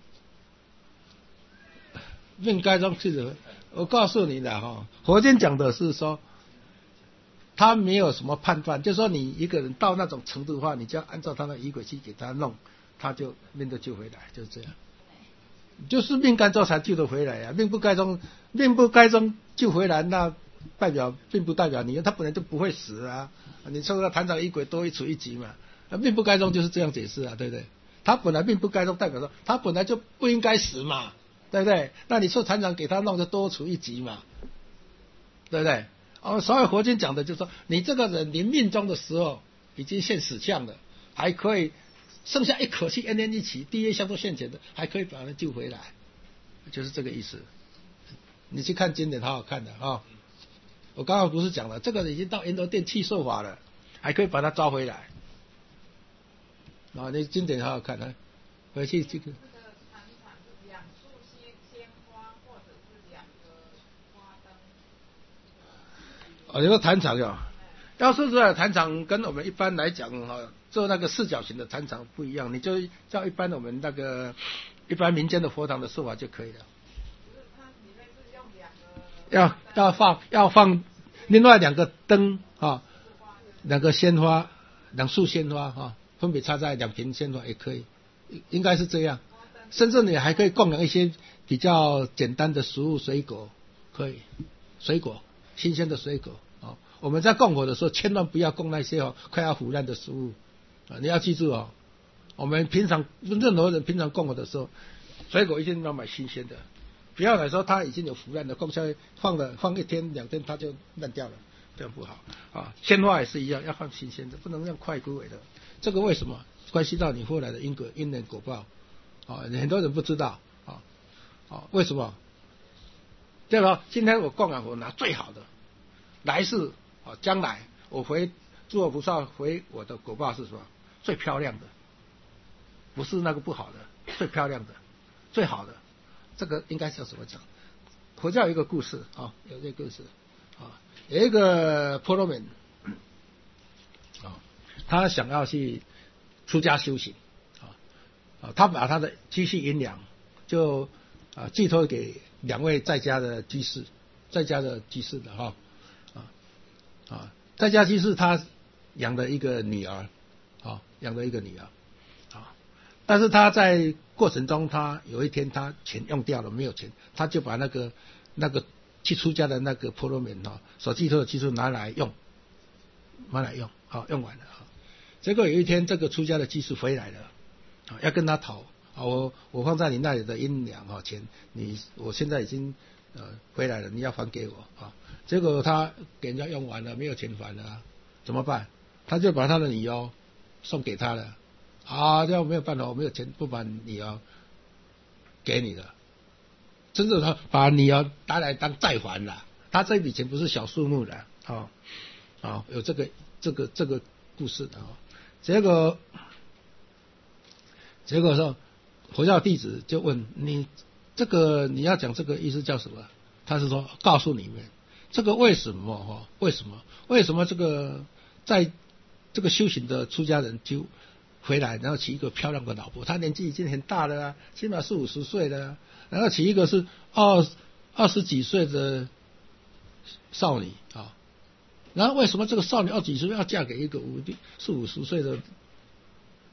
回来。 命该中是，我告诉你的哈，佛经讲的是说。他没有什么判断，就是说你一个人到那种程度的话，你就要按照他的仪轨去给他弄，他就命都救回来，就是这样。就是命该中才救得回来呀，命不该中救回来，那并不代表你，他本来就不会死啊。你说他坛场仪轨多一处一级嘛，命不该中就是这样解释啊，对不对？他本来命不该中，代表说他本来就不应该死嘛，对不对？那你说坛场给他弄就多出一级嘛，对不对？所以佛经讲的就是说，你这个人临命终的时候已经现死相了，还可以剩下一口气奄奄一息，第一项都现前的，还可以把他救回来，就是这个意思。你去看经典，好好看的啊。我刚刚不是讲了，这个人已经到阎罗殿去受法了，还可以把他抓回来。你经典好好看啊，回去这个。你说坛场要说出来，坛场跟我们一般来讲做那个4角形的坛场不一样，你就照一般我们那个一般民间的佛堂的做法就可以了。要放另外2个灯2个鲜花，2束鲜花分别插在2瓶鲜花也可以，应该是这样。甚至你还可以供养一些比较简单的食物水果，可以水果。新鲜的水果我们在供佛的时候，千万不要供那些快要腐烂的食物你要记住我们平常任何人平常供佛的时候，水果一定要买新鲜的，不要来说它已经有腐烂的，供下去放1天2天它就烂掉了，这样不好鲜花也是一样，要放新鲜的，不能用快枯萎的。这个为什么？关系到你后来的因缘果报很多人不知道为什么？对吧？今天我供养佛拿最好的，来世将来我回诸佛菩萨回我的果报是什么？最漂亮的，不是那个不好的，最漂亮的，最好的。这个应该是怎么讲？佛教有一个故事有这个故事有一个婆罗门他想要去出家修行他把他的积蓄银两就寄托给2位在家的居士的在家居士他养了一个女儿但是他在过程中，他有一天他钱用掉了，没有钱，他就把那个去出家的那个婆罗门所寄托的居士拿来用用完了结果有一天这个出家的居士回来了要跟他讨我放在你那里的银两钱，我现在已经回来了，你要还给我结果他给人家用完了，没有钱还了怎么办？他就把他的女儿送给他了这样没有办法，我没有钱不把女儿给你了，真的他把女儿拿来当债还了，他这笔钱不是小数目的有这个故事的结果说佛教弟子就问你这个你要讲这个意思叫什么？他是说告诉你们这个为什么这个在这个修行的出家人就回来，然后娶一个漂亮的老婆，他年纪已经很大了起码40、50岁了然后娶一个是20几岁的少女然后为什么这个少女20几岁要嫁给一个40、50岁的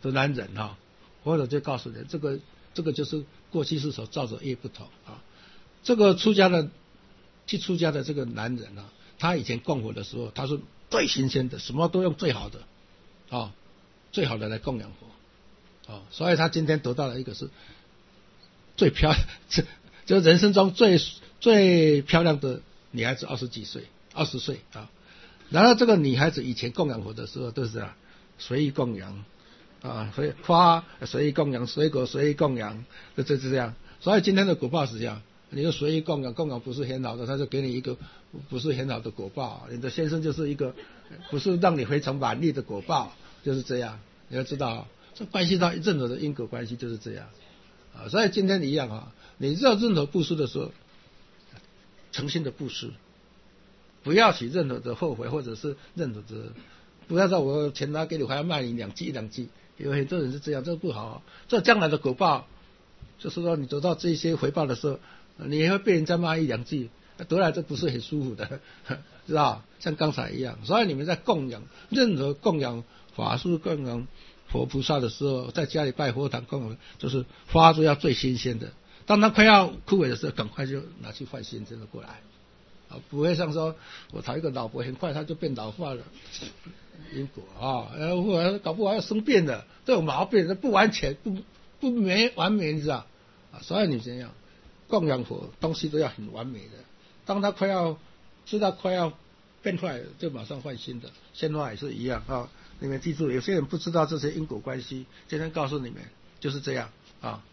男人哈，或者就告诉人，这个就是过去世所造的业不同啊。这个出家的这个男人啊，他以前供佛的时候，他是最新鲜的，什么都用最好的啊，最好的来供养佛啊，所以他今天得到了一个是最漂亮，就人生中最漂亮的女孩子，20岁啊。然后这个女孩子以前供养佛的时候都是随意供养啊，所以花随意供养，水果随意供养，就是这样。所以今天的果报是这样，你就随意供养，供养不是很好的，他就给你一个不是很好的果报。你的先生就是一个不是让你非常满意的果报，就是这样。你要知道，这关系到任何的因果关系就是这样啊。所以今天一样啊，你做任何布施的时候，诚心的布施。不要起任何的后悔，或者是任何的，不要说我钱拿给你，还要卖你1两句，有很多人是这样，这不好啊。这将来的果报，就是说你得到这些回报的时候，你也会被人家骂1两句，得来这不是很舒服的，知道？像刚才一样，所以你们在供养任何供养法师、供养佛菩萨的时候，在家里拜佛堂供养，就是花都要最新鲜的。当它快要枯萎的时候，赶快就拿去换新鲜的过来。不会像说我讨一个老婆，很快他就变老化了，因果啊，或搞不好要生病了，都有毛病，不完全不完美，你知道啊？所以你这样供养佛东西都要很完美的，当他知道快要变坏了，就马上换新的。鲜花也是一样啊，你们记住，有些人不知道这些因果关系，今天告诉你们就是这样啊。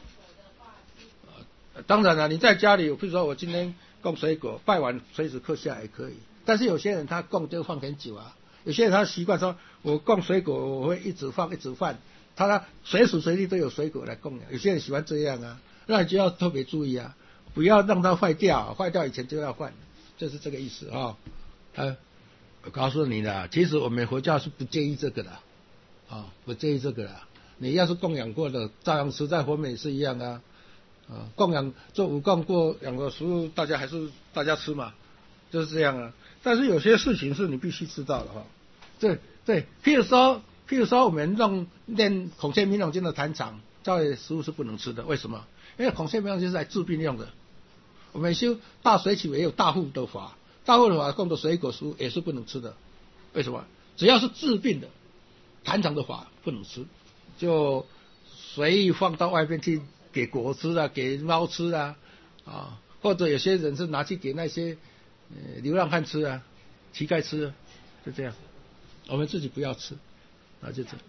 当然了，你在家里，比如说我今天供水果，拜完随时刻下也可以。但是有些人他供就放很久啊，有些人他习惯说，我供水果我会一直放，他随时随地都有水果来供养。有些人喜欢这样啊，那你就要特别注意啊，不要让它坏掉，坏掉以前就要换，就是这个意思啊。我告诉你的，其实我们佛教是不介意这个的啊，不介意这个的。你要是供养过的，照样吃，在佛门也是一样啊。供养做5供过养的食物，大家吃嘛，就是这样啊。但是有些事情是你必须知道的哈。对，譬如说我们念孔雀明龙经的坛场，教育食物是不能吃的，为什么？因为孔雀明龙经是来治病用的。我们修大水曲也有大护的法，大护的法供的水果食物也是不能吃的，为什么？只要是治病的，坛场的法不能吃，就随意放到外面去。给狗吃啊，给猫吃啊，或者有些人是拿去给那些流浪汉吃啊，乞丐吃啊，就这样。我们自己不要吃，就这样。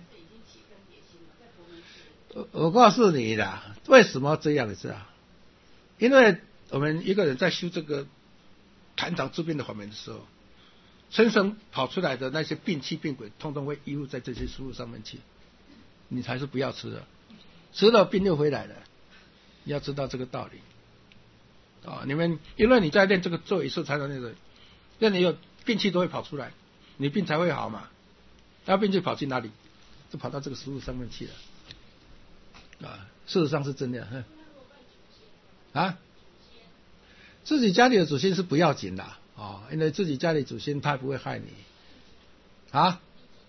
我告诉你啦，为什么这样子啊？因为我们一个人在修这个坛场治病的法门的时候，身上跑出来的那些病气病鬼，通通会依附在这些食物上面去，你才是不要吃的。吃了病又回来了，你要知道这个道理啊！你们因为你在练这个做一次才能练，那你有病气都会跑出来，你病才会好嘛。那病气跑去哪里？就跑到这个食物上面去了啊！事实上是真的啊。自己家里的祖先是不要紧的啊，因为自己家里祖先他不会害你啊。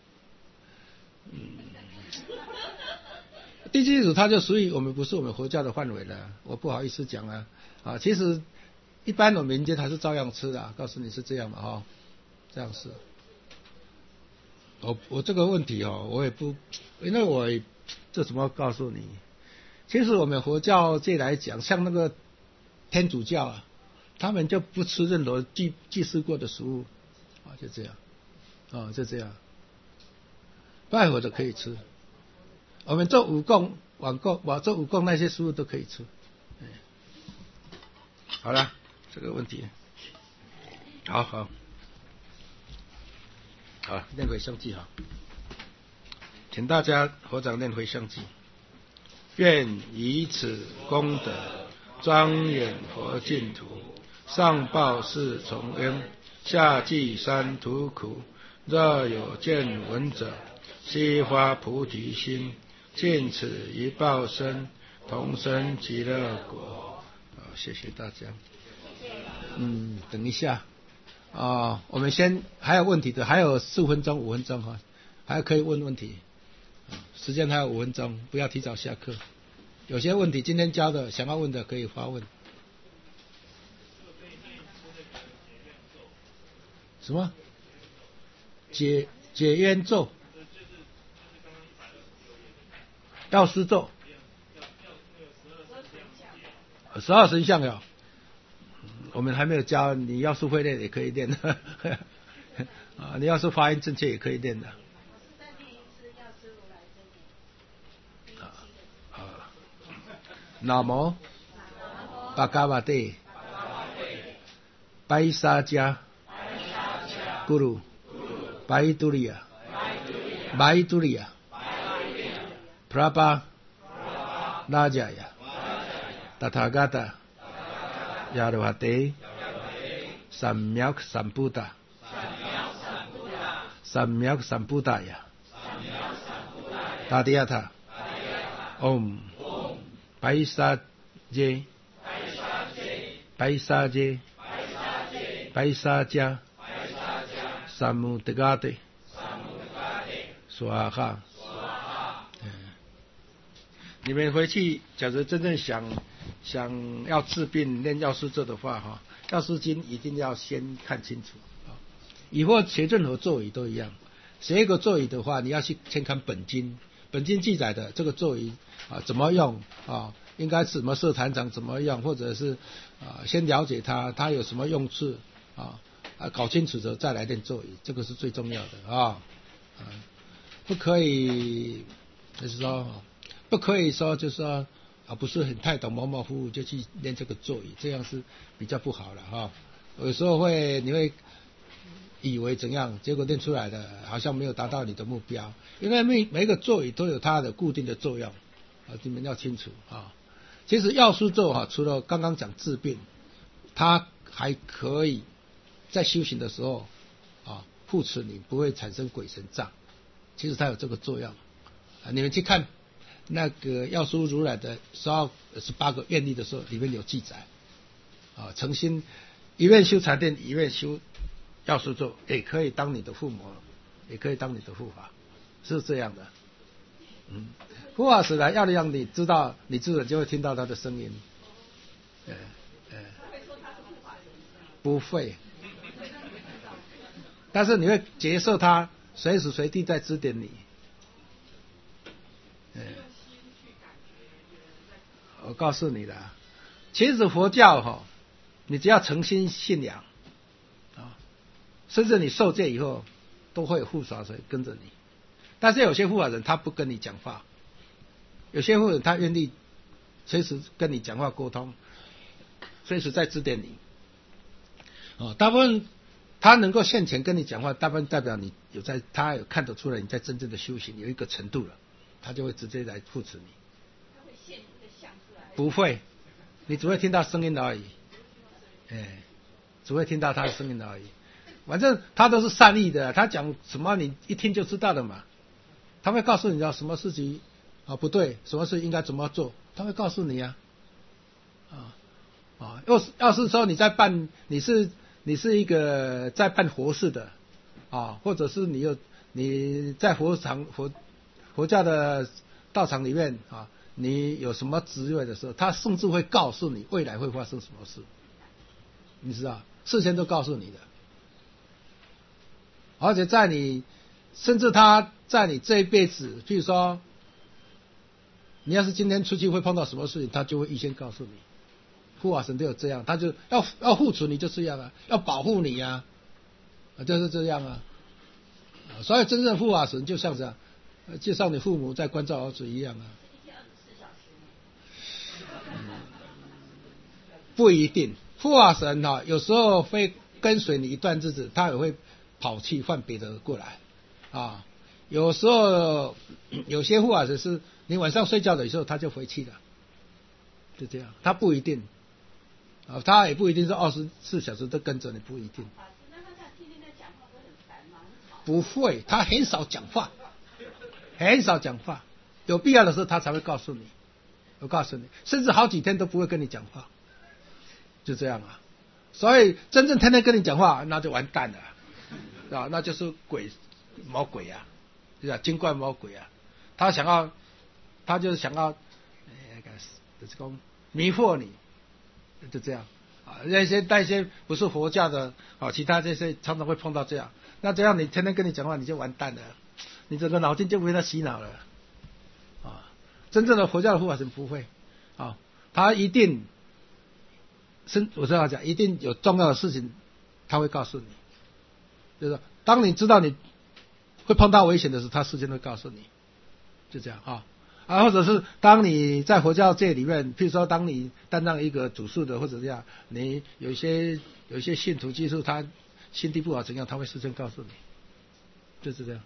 地基主他就属于我们不是我们佛教的范围了，我不好意思讲啊。其实一般的民间还是照样吃的，告诉你是这样嘛这样是。我这个问题我也不，因为我这怎么告诉你？其实我们佛教界来讲，像那个天主教啊，他们就不吃任何祭祀过的食物就这样就这样。拜佛的可以吃。我们做5供、晚供、做5供那些食物都可以吃。好了，这个问题，好，念回向偈请大家合掌念回向偈。愿以此功德庄严佛净土，上报四重恩，下济三途苦。若有见闻者，悉发菩提心，尽此一报身，同生极乐国。好，谢谢大家。等一下我们先还有问题的，还有4分钟、5分钟还可以问问题时间还有5分钟，不要提早下课。有些问题今天教的，想要问的可以发问。什么？解冤咒？药师咒？12神像有，我们还没有教，你要是会练也可以练的啊，你要是发音正确也可以练的。南无巴嘎瓦蒂白沙加咕噜白杜利亚普拉巴拉加亚达塔嘎达亚罗哈蒂三藐三菩萨呀达迪亚塔唵白沙街加萨姆德嘎德说哈。你们回去，假如真正想要治病练药师咒的话，哈，药师经一定要先看清楚。以后学任何咒语都一样，学一个咒语的话，你要去先看本经，本经记载的这个咒语怎么用啊？应该什么设坛长怎么用，或者是先了解它有什么用处搞清楚之后再来练咒语，这个是最重要的啊。不可以就是说。不可以说就是说不是很太懂模模糊糊就去练这个咒语，这样是比较不好了哈。有时候你会以为怎样，结果练出来的好像没有达到你的目标，因为每一个咒语都有它的固定的作用你们要清楚啊。其实药师咒除了刚刚讲治病，它还可以在修行的时候护持你不会产生鬼神障，其实它有这个作用你们去看那个药师如来的18个愿力的时候，里面有记载诚心一愿修禅定，一愿修药师咒，也可以当你的父母，也可以当你的护法，是这样的。护法使来要让你知道，你自然就会听到他的声音。不会，但是你会接受他随时随地在指点你。我告诉你了，其实佛教你只要诚心信仰甚至你受戒以后都会有护法神跟着你。但是有些护法人他不跟你讲话，有些护法人他愿意随时跟你讲话沟通，随时在指点你大部分他能够现前跟你讲话，大部分代表你他有看得出来你在真正的修行有一个程度了，他就会直接来护持你。 他会现一个像出来？ 不会，你只会听到声音而已。只会听到他的声音而已。反正他都是善意的，他讲什么你一听就知道了嘛。他会告诉你什么事情不对，什么事应该怎么做，他会告诉你要是说你在办，你是一个在办佛事的或者是你在佛教的道场里面你有什么职位的时候，他甚至会告诉你未来会发生什么事，你知道，事先都告诉你的。而且甚至他在你这一辈子，譬如说你要是今天出去会碰到什么事情，他就会预先告诉你。护法神都有这样，他就要护持你就这样要保护你就是这样所以真正护法神就像这样介绍你父母在关照儿子一样不一定，护法神有时候会跟随你一段日子，他也会跑去换别的过来有时候有些护法神是你晚上睡觉的时候他就回去了，就这样，他不一定他也不一定是24小时都跟着你，不一定。不会，他很少讲话，有必要的时候他才会告诉你，甚至好几天都不会跟你讲话，就这样所以真正天天跟你讲话，那就完蛋了那就是魔鬼是吧？精怪魔鬼他就是想要，就是讲迷惑你，就这样啊。那些不是佛教的啊，其他这些常常会碰到这样。那这样你天天跟你讲话，你就完蛋了，你整个脑筋就被他洗脑了啊。真正的佛教的护法神不会啊，他一定我这样讲，一定有重要的事情他会告诉你，就是当你知道你会碰到危险的时候，他事先会告诉你，就这样啊。或者是当你在佛教界里面，譬如说当你担当一个主事的或者这样，你有一些信徒技术他心地不好怎样，他会事先告诉你，就是这样。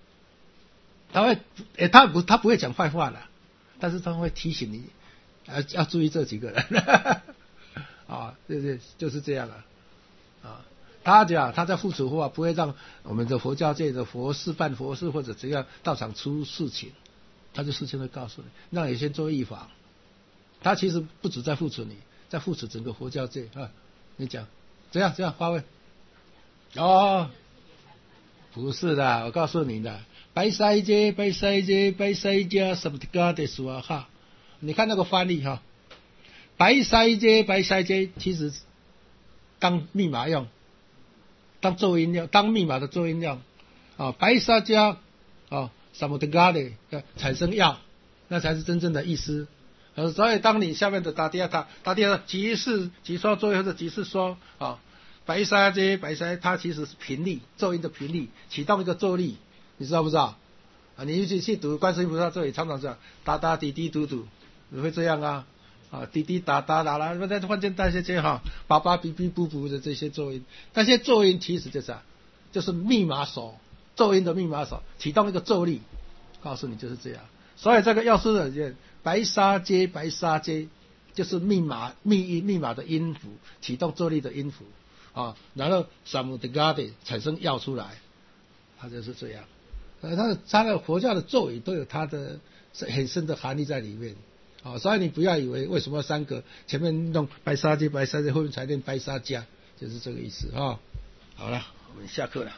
他不会讲坏话的，但是他会提醒你要注意这几个人啊，对，就是这样了啊。他讲他在护持护法，不会让我们的佛教界的佛事办佛事或者怎样道场出事情，他就事先会告诉你，让你先做预防。他其实不止在护持你，在护持整个佛教界啊。你讲这样发问哦，不是的，我告诉你的，白塞街什么的说哈，你看那个翻译哈，白塞街其实当密码用，当咒音用，当密码的咒音用啊，白沙加啊。什么的咖喱产生药，那才是真正的意思。所以当你下面的打第二即说作业或者即是说啊，白沙它其实是频率，咒音的频率启动一个咒力，你知道不知道？啊，你去读观世音菩萨咒语，常常这样哒哒滴滴嘟嘟，你会这样啊？滴滴哒哒啦啦，再换件带些这哈，叭叭哔哔布布的这些咒音，那些咒音其实就是密码锁。咒音的密码锁启动一个咒力，告诉你就是这样。所以这个药师的里面，白沙街就是密码的音符，启动咒力的音符啊，然后萨姆德嘎的产生药出来，它就是这样。它的佛教的咒语都有它的很深的含义在里面啊，所以你不要以为为什么三个前面弄白沙街，后面才念白沙家，就是这个意思啊。好了，我们下课了。